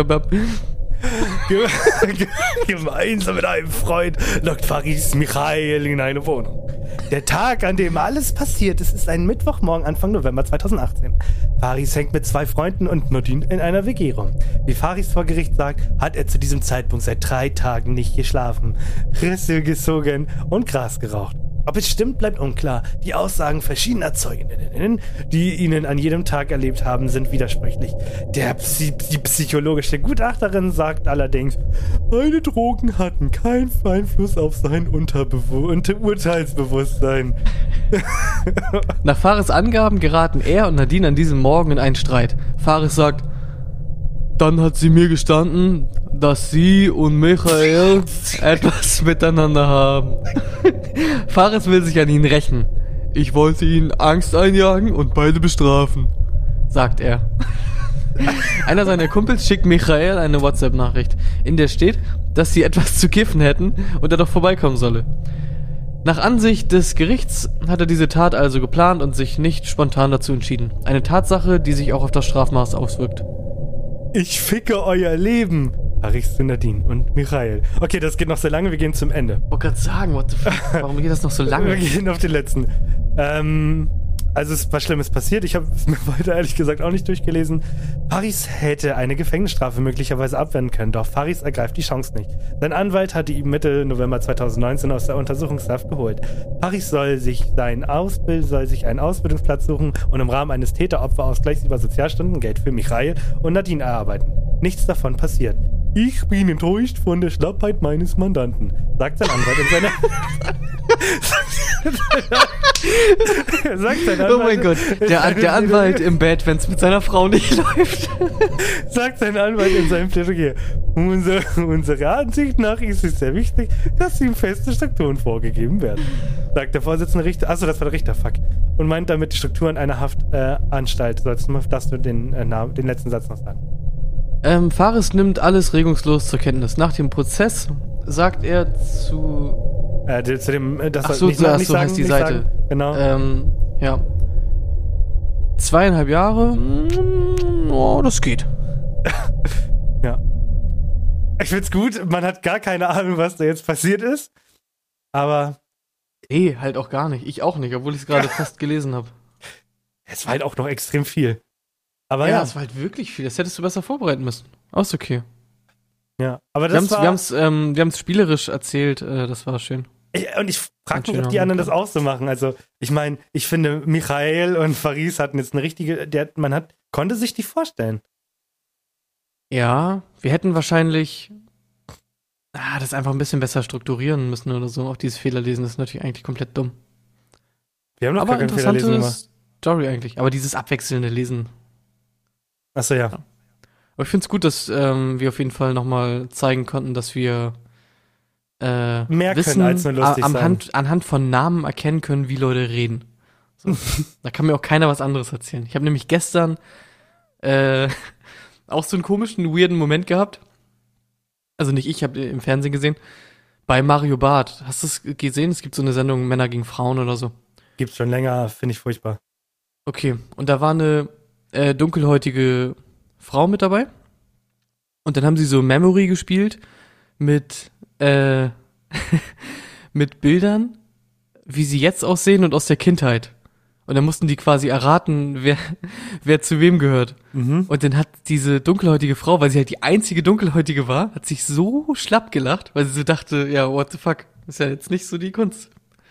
Gemeinsam mit einem Freund lockt Faris Michael in eine Wohnung. Der Tag, an dem alles passiert ist, ist ein Mittwochmorgen Anfang November zweitausendachtzehn. Faris hängt mit zwei Freunden und Nadine in einer W G rum. Wie Faris vor Gericht sagt, hat er zu diesem Zeitpunkt seit drei Tagen nicht geschlafen, Risse gezogen und Gras geraucht. Ob es stimmt, bleibt unklar. Die Aussagen verschiedener Zeuginnen, die ihn an jedem Tag erlebt haben, sind widersprüchlich. Der Psy- die psychologische Gutachterin sagt allerdings, meine Drogen hatten keinen Einfluss auf sein Unterbewu- Unter- Urteilsbewusstsein. Nach Fares Angaben geraten er und Nadine an diesem Morgen in einen Streit. Fares sagt, dann hat sie mir gestanden, dass sie und Michael etwas miteinander haben. Fares will sich an ihn rächen. Ich wollte ihnen Angst einjagen und beide bestrafen, sagt er. Einer seiner Kumpels schickt Michael eine WhatsApp-Nachricht, in der steht, dass sie etwas zu kiffen hätten und er doch vorbeikommen solle. Nach Ansicht des Gerichts hat er diese Tat also geplant und sich nicht spontan dazu entschieden. Eine Tatsache, die sich auch auf das Strafmaß auswirkt. Ich ficke euer Leben. Paris zu Nadine und Michael. Okay, das geht noch so lange, wir gehen zum Ende. Ich wollte gerade sagen, what the fuck, warum geht das noch so lange? Wir gehen auf den letzten. Ähm, also es war Schlimmes passiert. Ich habe es mir weiter ehrlich gesagt auch nicht durchgelesen. Paris hätte eine Gefängnisstrafe möglicherweise abwenden können, doch Paris ergreift die Chance nicht. Sein Anwalt hatte ihn Mitte November zweitausendneunzehn aus der Untersuchungshaft geholt. Paris soll sich, sein Ausbild, soll sich einen Ausbildungsplatz suchen und im Rahmen eines Täter-Opfer-Ausgleichs über Sozialstunden Geld für Michael und Nadine erarbeiten. Nichts davon passiert. Ich bin enttäuscht von der Schlappheit meines Mandanten, sagt sein Anwalt in seiner... sagt sein Anwalt, oh mein Gott, der, der Anwalt im Bett, wenn es mit seiner Frau nicht läuft. sagt sein Anwalt in seinem Plädoyer. Unser, unserer Ansicht nach ist es sehr wichtig, dass ihm feste Strukturen vorgegeben werden, sagt der Vorsitzende Richter. Achso, das war der Richter, fuck. Und meint damit die Strukturen einer Haftanstalt. Äh, Sollst du, darfst du den, äh, Namen, den letzten Satz noch sagen? Ähm, Fares nimmt alles regungslos zur Kenntnis. Nach dem Prozess sagt er zu... Äh, zu dem, das ach so, nicht, so, ach nicht so sagen, heißt die nicht Seite. Sagen. Genau. Ähm, ja. Zweieinhalb Jahre, mm, oh, das geht. Ja. Ich find's gut, man hat gar keine Ahnung, was da jetzt passiert ist. Aber... Nee, halt auch gar nicht. Ich auch nicht, obwohl ich es gerade fast gelesen habe. Es war halt auch noch extrem viel. Aber ja, ja. es war halt wirklich viel. Das hättest du besser vorbereiten müssen. Auch ist okay. Ja, aber Wir das haben es war... ähm, wir haben's spielerisch erzählt, äh, das war schön. Ich, und ich frage mich, schöner ob die anderen das Moment. auch so machen. Also, ich meine, ich finde, Michael und Faris hatten jetzt eine richtige... Der, man hat, konnte sich die vorstellen. Ja, wir hätten wahrscheinlich ah, das einfach ein bisschen besser strukturieren müssen oder so. Auch dieses Fehlerlesen ist natürlich eigentlich komplett dumm. Wir haben noch Aber gar keinen Fehlerlesen interessante gemacht. Story eigentlich. Aber dieses abwechselnde Lesen. Achso, ja. Aber ich finde es gut, dass ähm, wir auf jeden Fall nochmal zeigen konnten, dass wir äh, Mehr können wissen, als nur lustig am sein. Hand, anhand von Namen erkennen können, wie Leute reden. So. Da kann mir auch keiner was anderes erzählen. Ich habe nämlich gestern äh, auch so einen komischen, weirden Moment gehabt. Also nicht ich, habe im Fernsehen gesehen. Bei Mario Barth. Hast du es gesehen? Es gibt so eine Sendung Männer gegen Frauen oder so. Gibt's schon länger, finde ich furchtbar. Okay, und da war eine äh, dunkelhäutige Frau mit dabei. Und dann haben sie so Memory gespielt mit äh, mit Bildern, wie sie jetzt aussehen und aus der Kindheit. Und dann mussten die quasi erraten, wer, wer zu wem gehört. Mhm. Und dann hat diese dunkelhäutige Frau, weil sie halt die einzige dunkelhäutige war, hat sich so schlapp gelacht, weil sie so dachte, ja, what the fuck, ist ja jetzt nicht so die Kunst.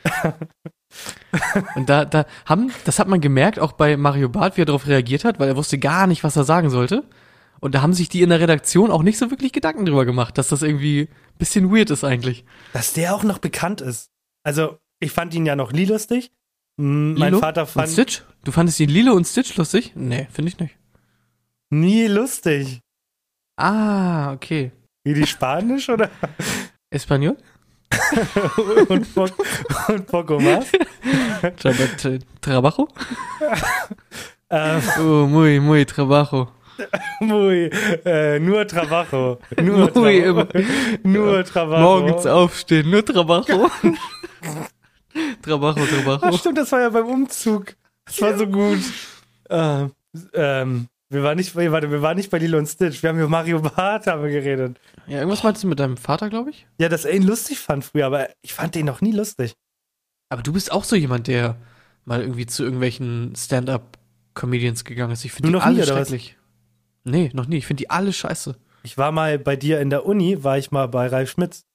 Und da, da haben, das hat man gemerkt, auch bei Mario Barth, wie er darauf reagiert hat, weil er wusste gar nicht, was er sagen sollte. Und da haben sich die in der Redaktion auch nicht so wirklich Gedanken drüber gemacht, dass das irgendwie ein bisschen weird ist eigentlich. Dass der auch noch bekannt ist. Also, ich fand ihn ja noch nie lustig. M- Mein Lilo Vater und fand Stitch? Du fandest ihn Lilo und Stitch lustig? Nee, finde ich nicht. nie lustig. Ah, okay. Wie die Spanisch oder? Espanol? und, po- und Poco Más? Tra- tra- Trabajo? ähm, Oh, muy, muy trabajo. muy, äh, nur Trabajo. Nur Muy, Trabajo. Nur Trabajo. Morgens aufstehen, nur Trabajo. Trabajo, Trabajo. Ach stimmt, das war ja beim Umzug. Das war so gut. Ähm, ähm, wir waren nicht bei, warte, wir waren nicht bei Lilo und Stitch. Wir haben über Mario Barth haben wir geredet. Ja, irgendwas meintest du mit deinem Vater, glaube ich? Ja, dass er ihn lustig fand früher, aber ich fand den noch nie lustig. Aber du bist auch so jemand, der mal irgendwie zu irgendwelchen Stand-up-Comedians gegangen ist. Ich finde Du die noch nie, alle oder was? schrecklich. Nee, noch nie. Ich finde die alle scheiße. Ich war mal bei dir in der Uni, war ich mal bei Ralf Schmitz.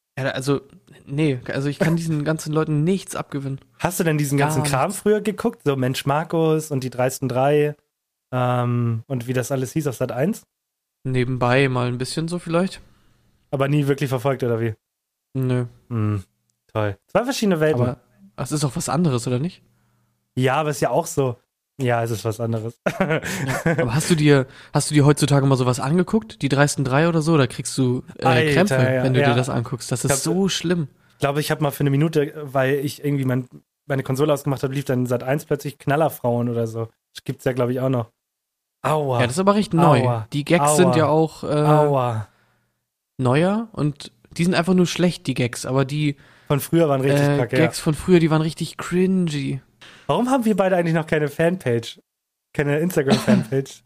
Ja, also, nee, also ich kann diesen ganzen Leuten nichts abgewinnen. Hast du denn diesen Gar ganzen Kram nichts. früher geguckt? So Mensch Markus und die dreisten drei ähm, und wie das alles hieß auf Sat eins? Nebenbei mal ein bisschen so vielleicht. Aber nie wirklich verfolgt, oder wie? Nö. Hm, toll. Zwei verschiedene Welten. Aber das ist auch was anderes, oder nicht? ja, aber ist ja auch so. Ja, es ist was anderes. Aber hast du dir, hast du dir heutzutage mal sowas angeguckt? Die dreisten drei oder so? Da kriegst du äh, Alter, Krämpfe, ja, wenn du ja. dir das anguckst. Das ist Ich hab- so schlimm. Ich glaube, ich habe mal für eine Minute, weil ich irgendwie mein, meine Konsole ausgemacht habe, lief dann Sat eins plötzlich Knallerfrauen oder so. Das gibt's ja, glaube ich, auch noch. Aua. Ja, das ist aber recht neu. Aua. Die Gags Aua. sind ja auch äh, Aua. neuer und die sind einfach nur schlecht, die Gags. Aber die Von früher waren richtig äh, kacke. Gags Ja. von früher, die waren richtig cringy. Warum haben wir beide eigentlich noch keine Fanpage? Keine Instagram-Fanpage?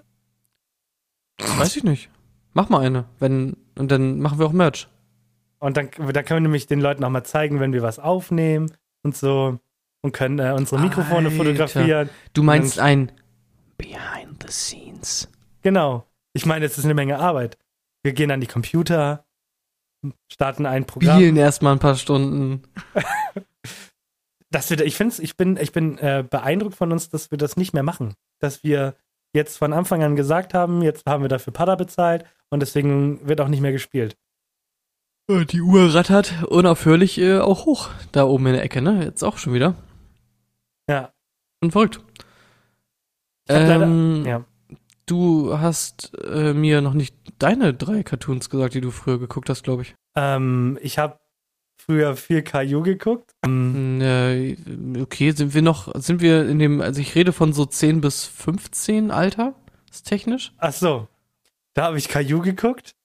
Weiß ich nicht. Mach mal eine. Wenn, und dann machen wir auch Merch. Und dann, dann können wir nämlich den Leuten auch mal zeigen, wenn wir was aufnehmen und so. Und können äh, unsere Mikrofone Alter. fotografieren. Du meinst Und ein Behind the Scenes. Genau. Ich meine, es ist eine Menge Arbeit. Wir gehen an die Computer, starten ein Programm. Spielen erstmal ein paar Stunden. Dass wir, ich find's, ich bin, ich bin äh, beeindruckt von uns, dass wir das nicht mehr machen. Dass wir jetzt von Anfang an gesagt haben, jetzt haben wir dafür Pada bezahlt und deswegen wird auch nicht mehr gespielt. Äh, Die Uhr rattert unaufhörlich äh, auch hoch. Da oben in der Ecke, ne? Jetzt auch schon wieder. Ja. Und verrückt. Ich hab Ähm, leider, ja. Du hast äh, mir noch nicht deine drei Cartoons gesagt, die du früher geguckt hast, glaube ich. Ähm, ich habe früher viel Caillou geguckt. Ähm, Äh, okay, sind wir noch, sind wir in dem, also ich rede von so zehn bis fünfzehn Alter, ist technisch. ach so. Da habe ich Caillou geguckt.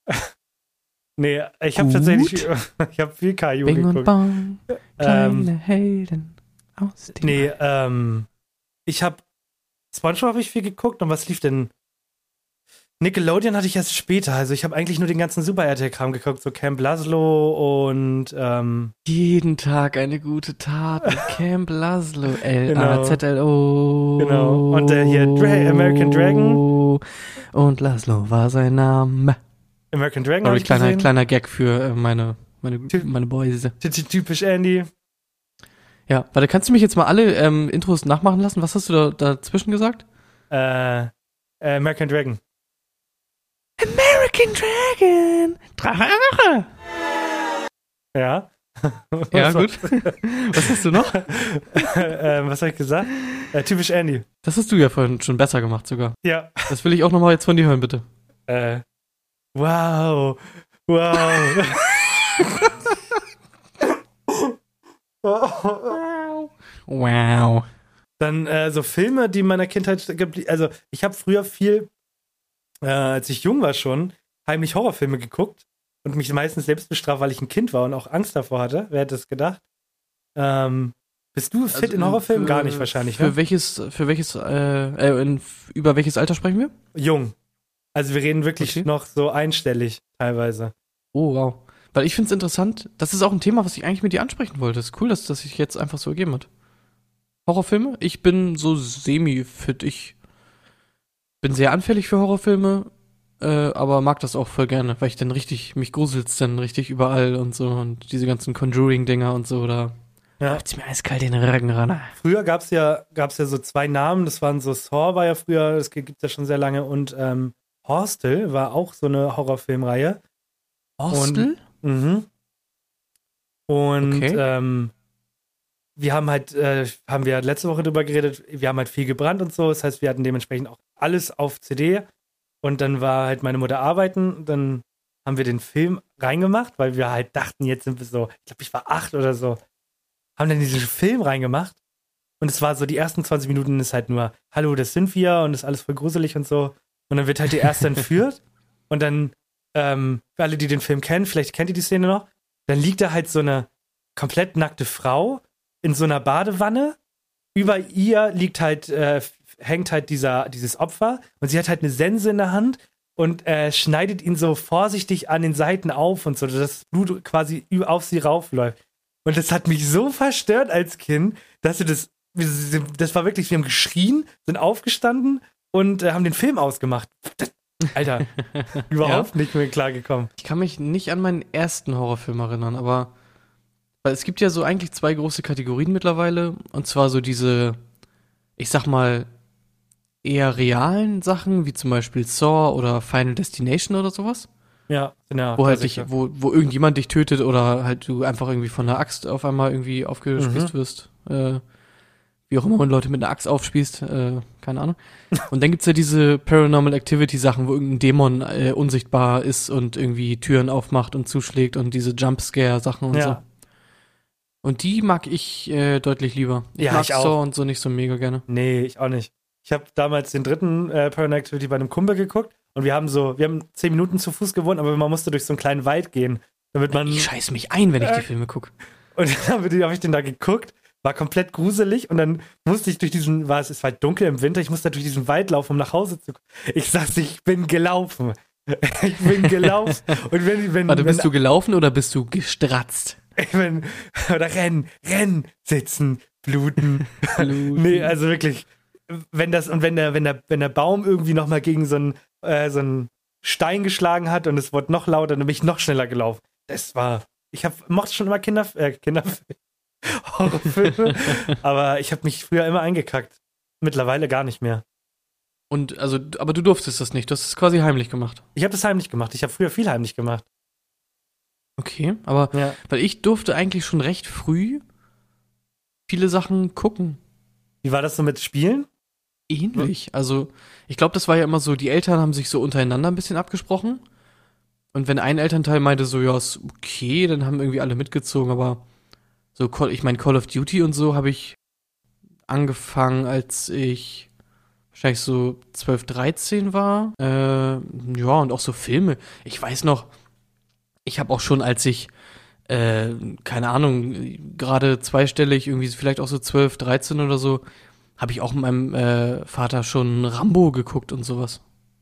nee, ich habe Gut. tatsächlich, ich habe viel Caillou Bing und geguckt. Bang, kleine Ähm, Helden aus dem nee, ähm, ich habe SpongeBob habe ich viel geguckt und was lief denn? Nickelodeon hatte ich erst später, also ich habe eigentlich nur den ganzen Super R T L-Kram geguckt, so Camp Laszlo und ähm, Jeden Tag eine gute Tat mit Camp Laszlo. L A Z L O. Genau. Und der hier Dra- American Dragon. Und Laszlo war sein Name. American Dragon habe Sorry, ich kleiner, gesehen. kleiner Gag für äh, meine, meine, Ty- meine Boys. Ty- ty- Typisch Andy. Ja, warte, kannst du mich jetzt mal alle ähm, Intros nachmachen lassen? Was hast du da dazwischen gesagt? Äh, äh, American Dragon. American Dragon. Drache. Ja. Ja, Was war- gut. Was hast du noch? ähm, was habe ich gesagt? Äh, typisch Andy. Das hast du ja vorhin schon besser gemacht sogar. Ja. Das will ich auch nochmal jetzt von dir hören, bitte. Äh, wow. Wow. Wow. Dann äh, so Filme, die in meiner Kindheit geblie- also ich habe früher viel, äh, als ich jung war schon, heimlich Horrorfilme geguckt und mich meistens selbst bestraft, weil ich ein Kind war und auch Angst davor hatte. Wer hätte es gedacht? Ähm, bist du fit Also, in Horrorfilmen? für- Gar nicht wahrscheinlich, Für ne? welches, für welches, äh, äh in, über welches Alter sprechen wir? Jung. Also wir reden wirklich Okay. noch so einstellig teilweise. Oh, wow. Weil ich finde es interessant, das ist auch ein Thema, was ich eigentlich mit dir ansprechen wollte. Es ist cool, dass das sich jetzt einfach so ergeben hat. Horrorfilme? Ich bin so semi-fit. Ich bin sehr anfällig für Horrorfilme, äh, aber mag das auch voll gerne, weil ich dann richtig, mich gruselt's dann richtig überall und so und diese ganzen Conjuring-Dinger und so, da Ja. läuft's mir eiskalt in den Rücken ran. Früher gab's ja, gab's ja so zwei Namen, das waren so Saw war ja früher, das gibt's ja schon sehr lange und ähm, Hostel war auch so eine Horrorfilmreihe. Hostel? Mhm. Und Okay. ähm, wir haben halt, äh, haben wir letzte Woche drüber geredet, wir haben halt viel gebrannt und so, das heißt, wir hatten dementsprechend auch alles auf C D und dann war halt meine Mutter arbeiten, dann haben wir den Film reingemacht, weil wir halt dachten, jetzt sind wir so, ich glaube, ich war acht oder so, haben dann diesen Film reingemacht und es war so, die ersten zwanzig Minuten ist halt nur, hallo, das sind wir und ist alles voll gruselig und so und dann wird halt die erste entführt und dann Ähm, für alle, die den Film kennen, vielleicht kennt ihr die Szene noch, dann liegt da halt so eine komplett nackte Frau in so einer Badewanne. Über ihr liegt halt, äh, hängt halt dieser, dieses Opfer und sie hat halt eine Sense in der Hand und äh, schneidet ihn so vorsichtig an den Seiten auf und so, dass das Blut quasi ü- auf sie raufläuft. Und das hat mich so verstört als Kind, dass wir das, das war wirklich, wir haben geschrien, sind aufgestanden und äh, haben den Film ausgemacht. Das, Alter, überhaupt nicht mehr klargekommen. Ich kann mich nicht an meinen ersten Horrorfilm erinnern, aber weil es gibt ja so eigentlich zwei große Kategorien mittlerweile, und zwar so diese, ich sag mal, eher realen Sachen, wie zum Beispiel Saw oder Final Destination oder sowas. Ja, ja. Wo halt dich, wo, wo irgendjemand dich tötet oder halt du einfach irgendwie von einer Axt auf einmal irgendwie aufgespießt Mhm. wirst. Äh, wie auch immer man Leute mit einer Axt aufspießt, äh, keine Ahnung. Und dann gibt's ja diese Paranormal Activity Sachen, wo irgendein Dämon äh, unsichtbar ist und irgendwie Türen aufmacht und zuschlägt und diese Jumpscare Sachen und Ja. so. Und die mag ich äh, deutlich lieber. Ich Ja, mag ich auch. Saw und so nicht so mega gerne. Nee, ich auch nicht. Ich habe damals den dritten äh, Paranormal Activity bei einem Kumpel geguckt und wir haben so, wir haben zehn Minuten zu Fuß gewohnt, aber man musste durch so einen kleinen Wald gehen, damit man. Ich scheiß mich ein, wenn ich Äh, die Filme gucke. Und dann habe ich den da geguckt, war komplett gruselig und dann musste ich durch diesen, war es, es war dunkel im Winter, ich musste durch diesen Wald laufen, um nach Hause zu kommen. Ich sag's, ich bin gelaufen. Ich bin gelaufen. Und wenn, wenn, Warte, wenn, bist du gelaufen oder bist du gestratzt? wenn, oder rennen, rennen, sitzen, bluten. Nee, also wirklich, wenn das, und wenn der, wenn der, wenn der Baum irgendwie nochmal gegen so einen, äh, so einen Stein geschlagen hat und es wurde noch lauter, dann bin ich noch schneller gelaufen. Das war, ich hab, mochte schon immer Kinder, äh, Kinderfilme, Horrorfilme, aber ich habe mich früher immer eingekackt. Mittlerweile gar nicht mehr. Und also, aber du durftest das nicht, du hast es quasi heimlich gemacht. Ich habe das heimlich gemacht. Ich habe früher viel heimlich gemacht. Okay, aber Ja. weil ich durfte eigentlich schon recht früh viele Sachen gucken. Wie war das so mit Spielen? Ähnlich. Also, ich glaube, das war ja immer so, die Eltern haben sich so untereinander ein bisschen abgesprochen. Und wenn ein Elternteil meinte so, ja, ist okay, dann haben irgendwie alle mitgezogen, aber so, Call- ich meine, Call of Duty und so habe ich angefangen, als ich wahrscheinlich so zwölf, dreizehn war. Äh, ja, und auch so Filme. Ich weiß noch, ich habe auch schon, als ich, äh, keine Ahnung, gerade zweistellig, irgendwie vielleicht auch so zwölf, dreizehn oder so, habe ich auch mit meinem äh, Vater schon Rambo geguckt und sowas.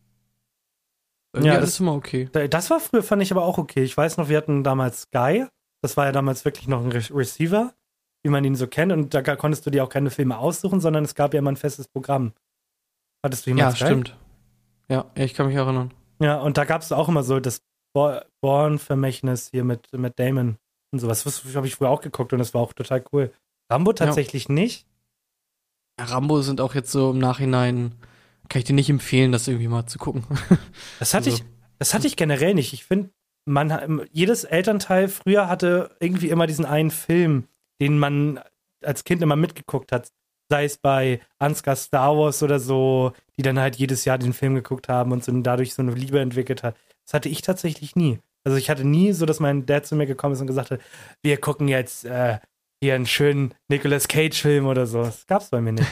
Irgendwie Ja, alles das- immer okay. Das war früher, fand ich aber auch okay. Ich weiß noch, wir hatten damals Sky. Das war ja damals wirklich noch ein Re Receiver, wie man ihn so kennt. Und da konntest du dir auch keine Filme aussuchen, sondern es gab ja immer ein festes Programm. Hattest du Ja, jemals Sky? stimmt. Ja, ja, ich kann mich erinnern. Ja, und da gab es auch immer so das Bo- Bourne-Vermächtnis hier mit, mit Damon und sowas. Das habe ich früher auch geguckt und das war auch total cool. Rambo tatsächlich nicht. Ja, Rambo sind auch jetzt so im Nachhinein, kann ich dir nicht empfehlen, das irgendwie mal zu gucken. Das hatte Also- ich, das hatte ich generell nicht. Ich finde, man hat- jedes Elternteil früher hatte irgendwie immer diesen einen Film, den man als Kind immer mitgeguckt hat. Sei es bei Ansgar Star Wars oder so, die dann halt jedes Jahr den Film geguckt haben und so dadurch so eine Liebe entwickelt hat. Das hatte ich tatsächlich nie. Also ich hatte nie so, dass mein Dad zu mir gekommen ist und gesagt hat, wir gucken jetzt äh, hier einen schönen Nicolas Cage-Film oder so. Das gab's bei mir nicht.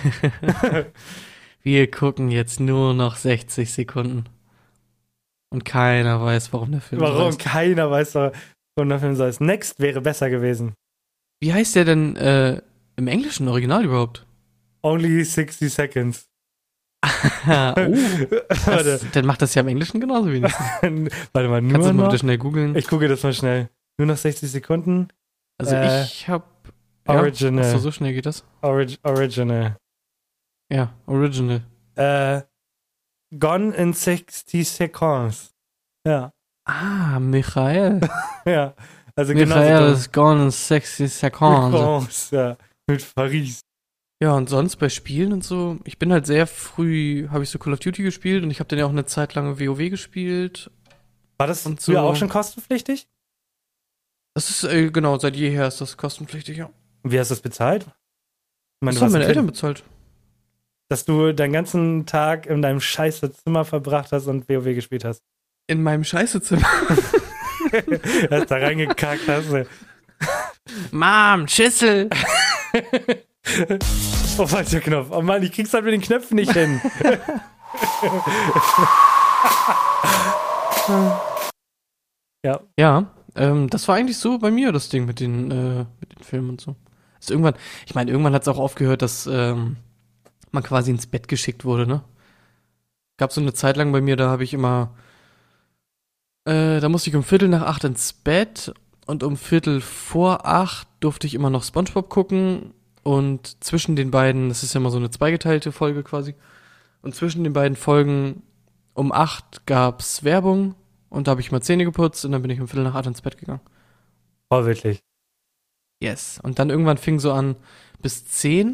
Wir gucken jetzt nur noch sechzig Sekunden. Und keiner weiß, warum der Film so Warum? heißt. Keiner weiß, warum der Film so ist. Next wäre besser gewesen. Wie heißt der denn äh, im englischen Original überhaupt? Only sixty seconds. Ah, oh, Warte, das, dann macht das ja im Englischen genauso wenig. warte mal, Kannst du nur das mal noch? bitte schnell googeln? Ich gucke das mal schnell. Nur noch sechzig Sekunden. Also äh, ich hab... Original. Ja, achso, so schnell geht das? Orig Original. Ja, Original. Äh, Gone in sixty seconds. Ja, Ah, Michael. ja. Also Michael genau is gone in sixty seconds. Ja, mit Paris. Ja, und sonst bei Spielen und so, ich bin halt sehr früh, habe ich so Call of Duty gespielt und ich habe dann ja auch eine Zeit lang WoW gespielt. War das Und früher so- auch schon kostenpflichtig? Das ist, äh, genau, seit jeher ist das kostenpflichtig, ja. Und wie hast du das bezahlt? Ich meine, Das du haben warst meine ein Eltern Kind. bezahlt. Dass du deinen ganzen Tag in deinem scheiße Zimmer verbracht hast und WoW gespielt hast. In meinem Scheißezimmer. Hast da reingekackt hast. du. Mom, Schüssel. Oh, falscher Knopf. Oh Mann, ich krieg's halt mit den Knöpfen nicht hin. Ja. Ja, ähm, das war eigentlich so bei mir, das Ding mit den, äh, mit den Filmen und so. Also irgendwann, ich meine, irgendwann hat es auch aufgehört, dass ähm, man quasi ins Bett geschickt wurde, ne? Gab so eine Zeit lang bei mir, da habe ich immer, äh, da musste ich um Viertel nach acht ins Bett und um Viertel vor acht durfte ich immer noch SpongeBob gucken und zwischen den beiden, das ist ja immer so eine zweigeteilte Folge quasi, und zwischen den beiden Folgen um acht gab's Werbung und da habe ich mal Zähne geputzt und dann bin ich um Viertel nach acht ins Bett gegangen. Oh, wirklich. Yes. Und dann irgendwann fing so an bis zehn.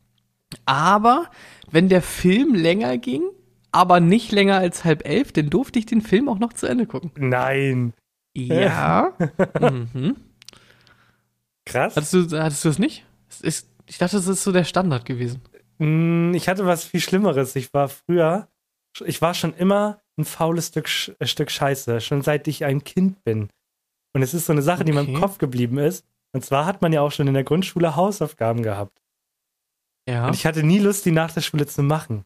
Aber wenn der Film länger ging, aber nicht länger als halb elf, dann durfte ich den Film auch noch zu Ende gucken. Nein. Ja. mhm. Krass. Hattest du, hattest du das nicht? Es ist, ich dachte, das ist so der Standard gewesen. Mm, Ich hatte was viel Schlimmeres. Ich war früher, ich war schon immer ein faules Stück, Sch- äh, Stück Scheiße, schon seit ich ein Kind bin. Und es ist so eine Sache, die mir im Okay. Kopf geblieben ist. Und zwar hat man ja auch schon in der Grundschule Hausaufgaben gehabt. Ja. Und ich hatte nie Lust, die nach der Schule zu machen.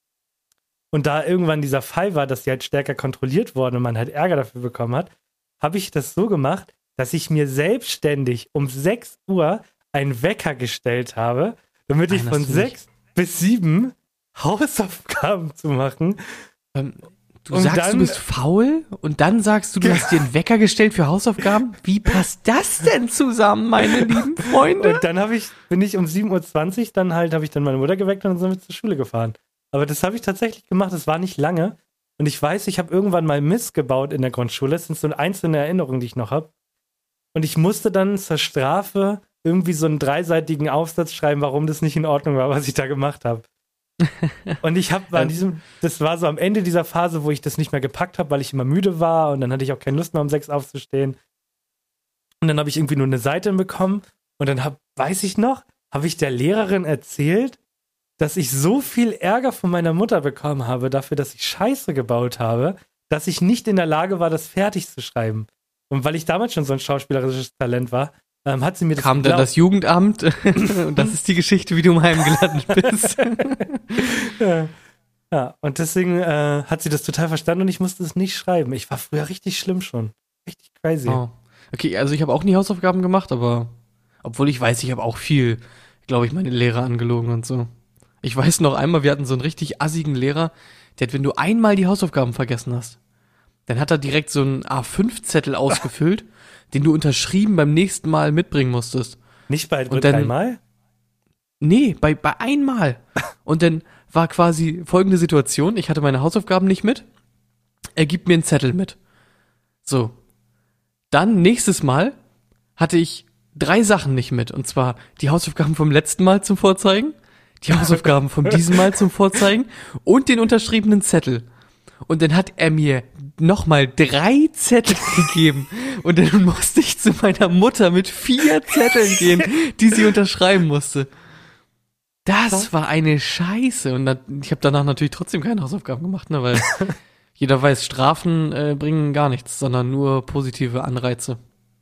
Und da irgendwann dieser Fall war, dass die halt stärker kontrolliert wurden und man halt Ärger dafür bekommen hat, habe ich das so gemacht, dass ich mir selbstständig um sechs Uhr einen Wecker gestellt habe, damit ich Nein, von hast du nicht. sechs bis sieben Hausaufgaben zu machen. Ähm, du Und sagst, dann- du bist faul und dann sagst du, du hast dir einen Wecker gestellt für Hausaufgaben? Wie passt das denn zusammen, meine lieben Freunde? Und dann habe ich, bin ich um sieben Uhr zwanzig, dann halt, habe ich dann meine Mutter geweckt und dann sind wir zur Schule gefahren. Aber das habe ich tatsächlich gemacht, das war nicht lange. Und ich weiß, ich habe irgendwann mal Mist gebaut in der Grundschule. Das sind so einzelne Erinnerungen, die ich noch habe. Und ich musste dann zur Strafe irgendwie so einen dreiseitigen Aufsatz schreiben, warum das nicht in Ordnung war, was ich da gemacht habe. Und ich habe an diesem, das war so am Ende dieser Phase, wo ich das nicht mehr gepackt habe, weil ich immer müde war und dann hatte ich auch keine Lust mehr um sechs aufzustehen. Und dann habe ich irgendwie nur eine Seite bekommen und dann hab, weiß ich noch, habe ich der Lehrerin erzählt, dass ich so viel Ärger von meiner Mutter bekommen habe dafür, dass ich Scheiße gebaut habe, dass ich nicht in der Lage war, das fertig zu schreiben. Und weil ich damals schon so ein schauspielerisches Talent war, ähm, hat sie mir das Kam dann geglaubt. das Jugendamt und das ist die Geschichte, wie du im Heim gelandet bist. Ja. Ja, und deswegen äh, hat sie das total verstanden und ich musste es nicht schreiben. Ich war früher richtig schlimm schon. Richtig crazy. Oh. Okay, also ich habe auch nie Hausaufgaben gemacht, aber obwohl ich weiß, ich habe auch viel, glaube ich, meine Lehrer angelogen und so. Ich weiß noch einmal, wir hatten so einen richtig assigen Lehrer, der hat, wenn du einmal die Hausaufgaben vergessen hast, dann hat er direkt so einen A fünf Zettel ausgefüllt, den du unterschrieben beim nächsten Mal mitbringen musstest. Nicht bei Und dann- dreimal? Nee, bei, bei einmal. Und dann war quasi folgende Situation, ich hatte meine Hausaufgaben nicht mit, er gibt mir einen Zettel mit. So. Dann nächstes Mal hatte ich drei Sachen nicht mit, und zwar die Hausaufgaben vom letzten Mal zum Vorzeigen, die Hausaufgaben von diesem Mal zum Vorzeigen und den unterschriebenen Zettel. Und dann hat er mir nochmal drei Zettel gegeben. Und dann musste ich zu meiner Mutter mit vier Zetteln gehen, die sie unterschreiben musste. Das war eine Scheiße. Und dann, ich habe danach natürlich trotzdem keine Hausaufgaben gemacht, ne, weil jeder weiß, Strafen äh, bringen gar nichts, sondern nur positive Anreize.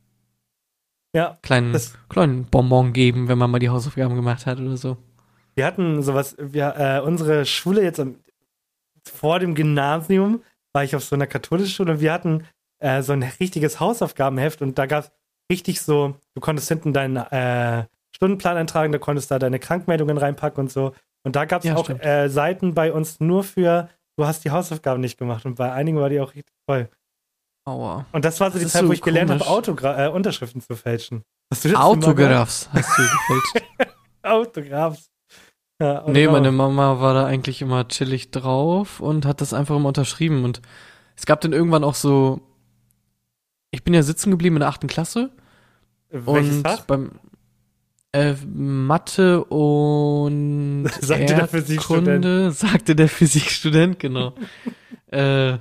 Ja. Kleinen, Das- kleinen Bonbon geben, wenn man mal die Hausaufgaben gemacht hat oder so. Wir hatten sowas, wir, äh, unsere Schule jetzt am, vor dem Gymnasium war ich auf so einer katholischen Schule und wir hatten äh, so ein richtiges Hausaufgabenheft und da gab es richtig so, du konntest hinten deinen äh, Stundenplan eintragen, da konntest da deine Krankmeldungen reinpacken und so. Und da gab es Ja, auch stimmt. äh, Seiten bei uns nur für, du hast die Hausaufgaben nicht gemacht und bei einigen war die auch richtig voll. Aua. Und das war so Das die ist Zeit, so wo ich gelernt habe, komisch. Autogra- äh, Unterschriften zu fälschen. Hast du das mal gemacht? Autographs hast du gefälscht. Autographs. Ja, Nee, Autographs. meine Mama war da eigentlich immer chillig drauf und hat das einfach immer unterschrieben. Und es gab dann irgendwann auch so, ich bin ja sitzen geblieben in der achten Klasse. Welches und Fach? beim äh, Mathe und Sagte der Physikstudent. Erdkunde, sagte der Physikstudent, genau. äh,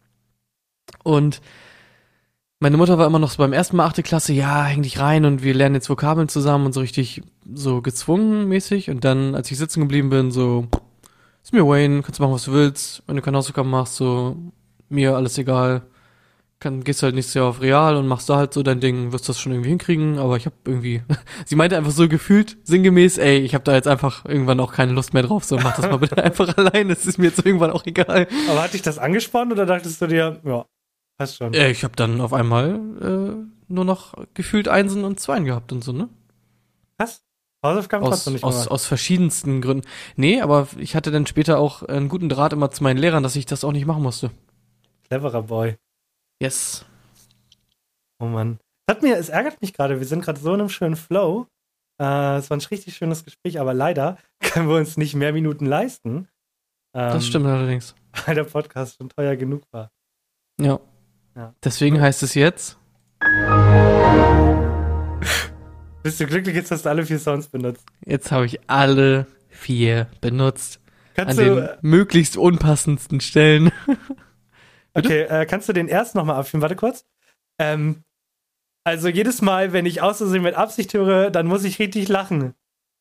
und meine Mutter war immer noch so beim ersten Mal achte Klasse, ja, häng dich rein und wir lernen jetzt Vokabeln zusammen und so richtig so gezwungen mäßig. Und dann, als ich sitzen geblieben bin, so, ist mir Wayne, kannst du machen, was du willst. Wenn du keine Hausaufgaben machst, so, mir alles egal. Kann, gehst halt nächstes Jahr auf Real und machst da halt so dein Ding, wirst das schon irgendwie hinkriegen. Aber ich hab irgendwie, sie meinte einfach so gefühlt, sinngemäß, ey, ich hab da jetzt einfach irgendwann auch keine Lust mehr drauf, so, mach das mal bitte einfach allein, das ist mir jetzt irgendwann auch egal. Aber hat dich das angespornt oder dachtest du dir, ja, passt schon? Äh, ich habe dann auf einmal äh, nur noch gefühlt Einsen und Zweien gehabt und so, ne? Was? Hausaufgaben Aus, trotzdem nicht aus, gemacht? aus verschiedensten Gründen. Nee, aber ich hatte dann später auch einen guten Draht immer zu meinen Lehrern, dass ich das auch nicht machen musste. Cleverer Boy. Yes. Oh Mann. Das hat mir, es ärgert mich gerade, wir sind gerade so in einem schönen Flow. Äh, es war ein richtig schönes Gespräch, aber leider können wir uns nicht mehr Minuten leisten. Ähm, Das stimmt allerdings. Weil der Podcast schon teuer genug war. Ja. Ja. Deswegen heißt es jetzt. Bist du glücklich jetzt, dass du alle vier Sounds benutzt? Jetzt habe ich alle vier benutzt. Kannst an du, den möglichst unpassendsten Stellen. okay, äh, kannst du den erst nochmal abspielen? Warte kurz. Ähm, also jedes Mal, wenn ich aus Versehen mit Absicht höre, dann muss ich richtig lachen.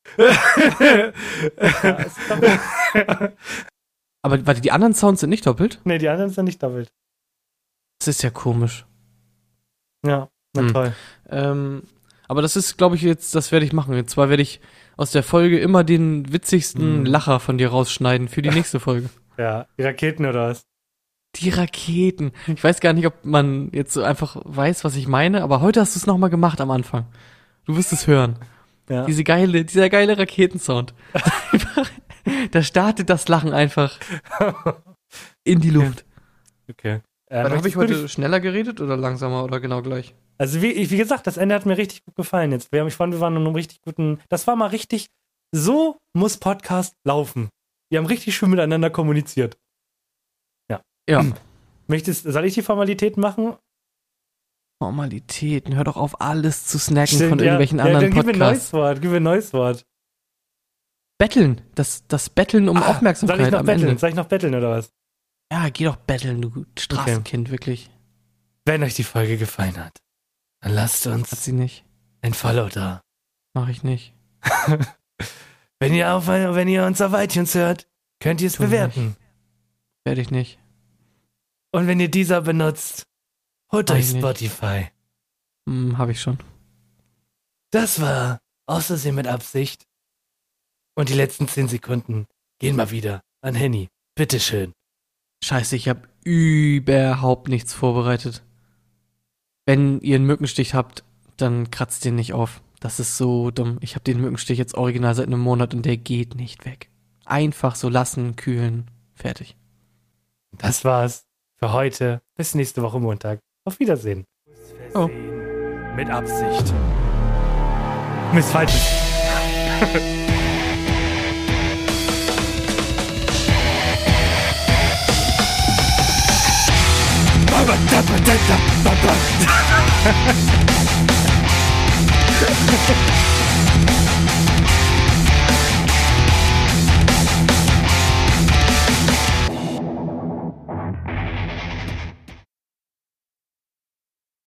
ja, ist doppelt. Aber warte, die anderen Sounds sind nicht doppelt? Nee, die anderen sind nicht doppelt. Das ist ja komisch. Ja, na Hm. toll. Ähm, aber das ist, glaube ich, jetzt, das werde ich machen. Und zwar werde ich aus der Folge immer den witzigsten Hm. Lacher von dir rausschneiden für die nächste Folge. Ja, die Raketen oder was? Die Raketen. Ich weiß gar nicht, ob man jetzt so einfach weiß, was ich meine, aber heute hast du es nochmal gemacht am Anfang. Du wirst es hören. Ja. Diese geile, dieser geile Raketensound. Da startet das Lachen einfach in die Luft. Okay. Äh, Habe ich möchtest du heute die- schneller geredet oder langsamer oder genau gleich? Also wie, wie gesagt, das Ende hat mir richtig gut gefallen jetzt. Wir haben, ich fand, wir waren in einem richtig guten, das war mal richtig, so muss Podcast laufen. Wir haben richtig schön miteinander kommuniziert. Ja. Möchtest, soll ich die Formalitäten machen? Formalitäten. Hör doch auf, alles zu snacken Stimmt, von ja. irgendwelchen ja, anderen dann gib mir ein neues Podcasts. Wort, gib mir ein neues Wort. Betteln. Das, das Betteln um Ah, Aufmerksamkeit Soll ich noch am betteln? Ende. Soll ich noch betteln oder was? Ja, geh doch betteln, du Straßenkind, wirklich. Wenn euch die Folge gefallen hat, dann lasst Hat uns sie nicht. ein Follow da. Mach ich nicht. Wenn ihr, auf, wenn ihr uns auf iTunes hört, könnt ihr es Tu bewerten. Werde ich nicht. Und wenn ihr dieser benutzt, holt Mach euch ich nicht. Spotify. Hm, hab ich schon. Das war Außersehen mit Absicht. Und die letzten zehn Sekunden gehen mal wieder an Henny. Bitteschön. Scheiße, ich habe überhaupt nichts vorbereitet. Wenn ihr einen Mückenstich habt, dann kratzt den nicht auf. Das ist so dumm. Ich habe den Mückenstich jetzt original seit einem Monat und der geht nicht weg. Einfach so lassen, kühlen, fertig. Das war's für heute. Bis nächste Woche Montag. Auf Wiedersehen. Oh. Mit Absicht. Miss Falsches.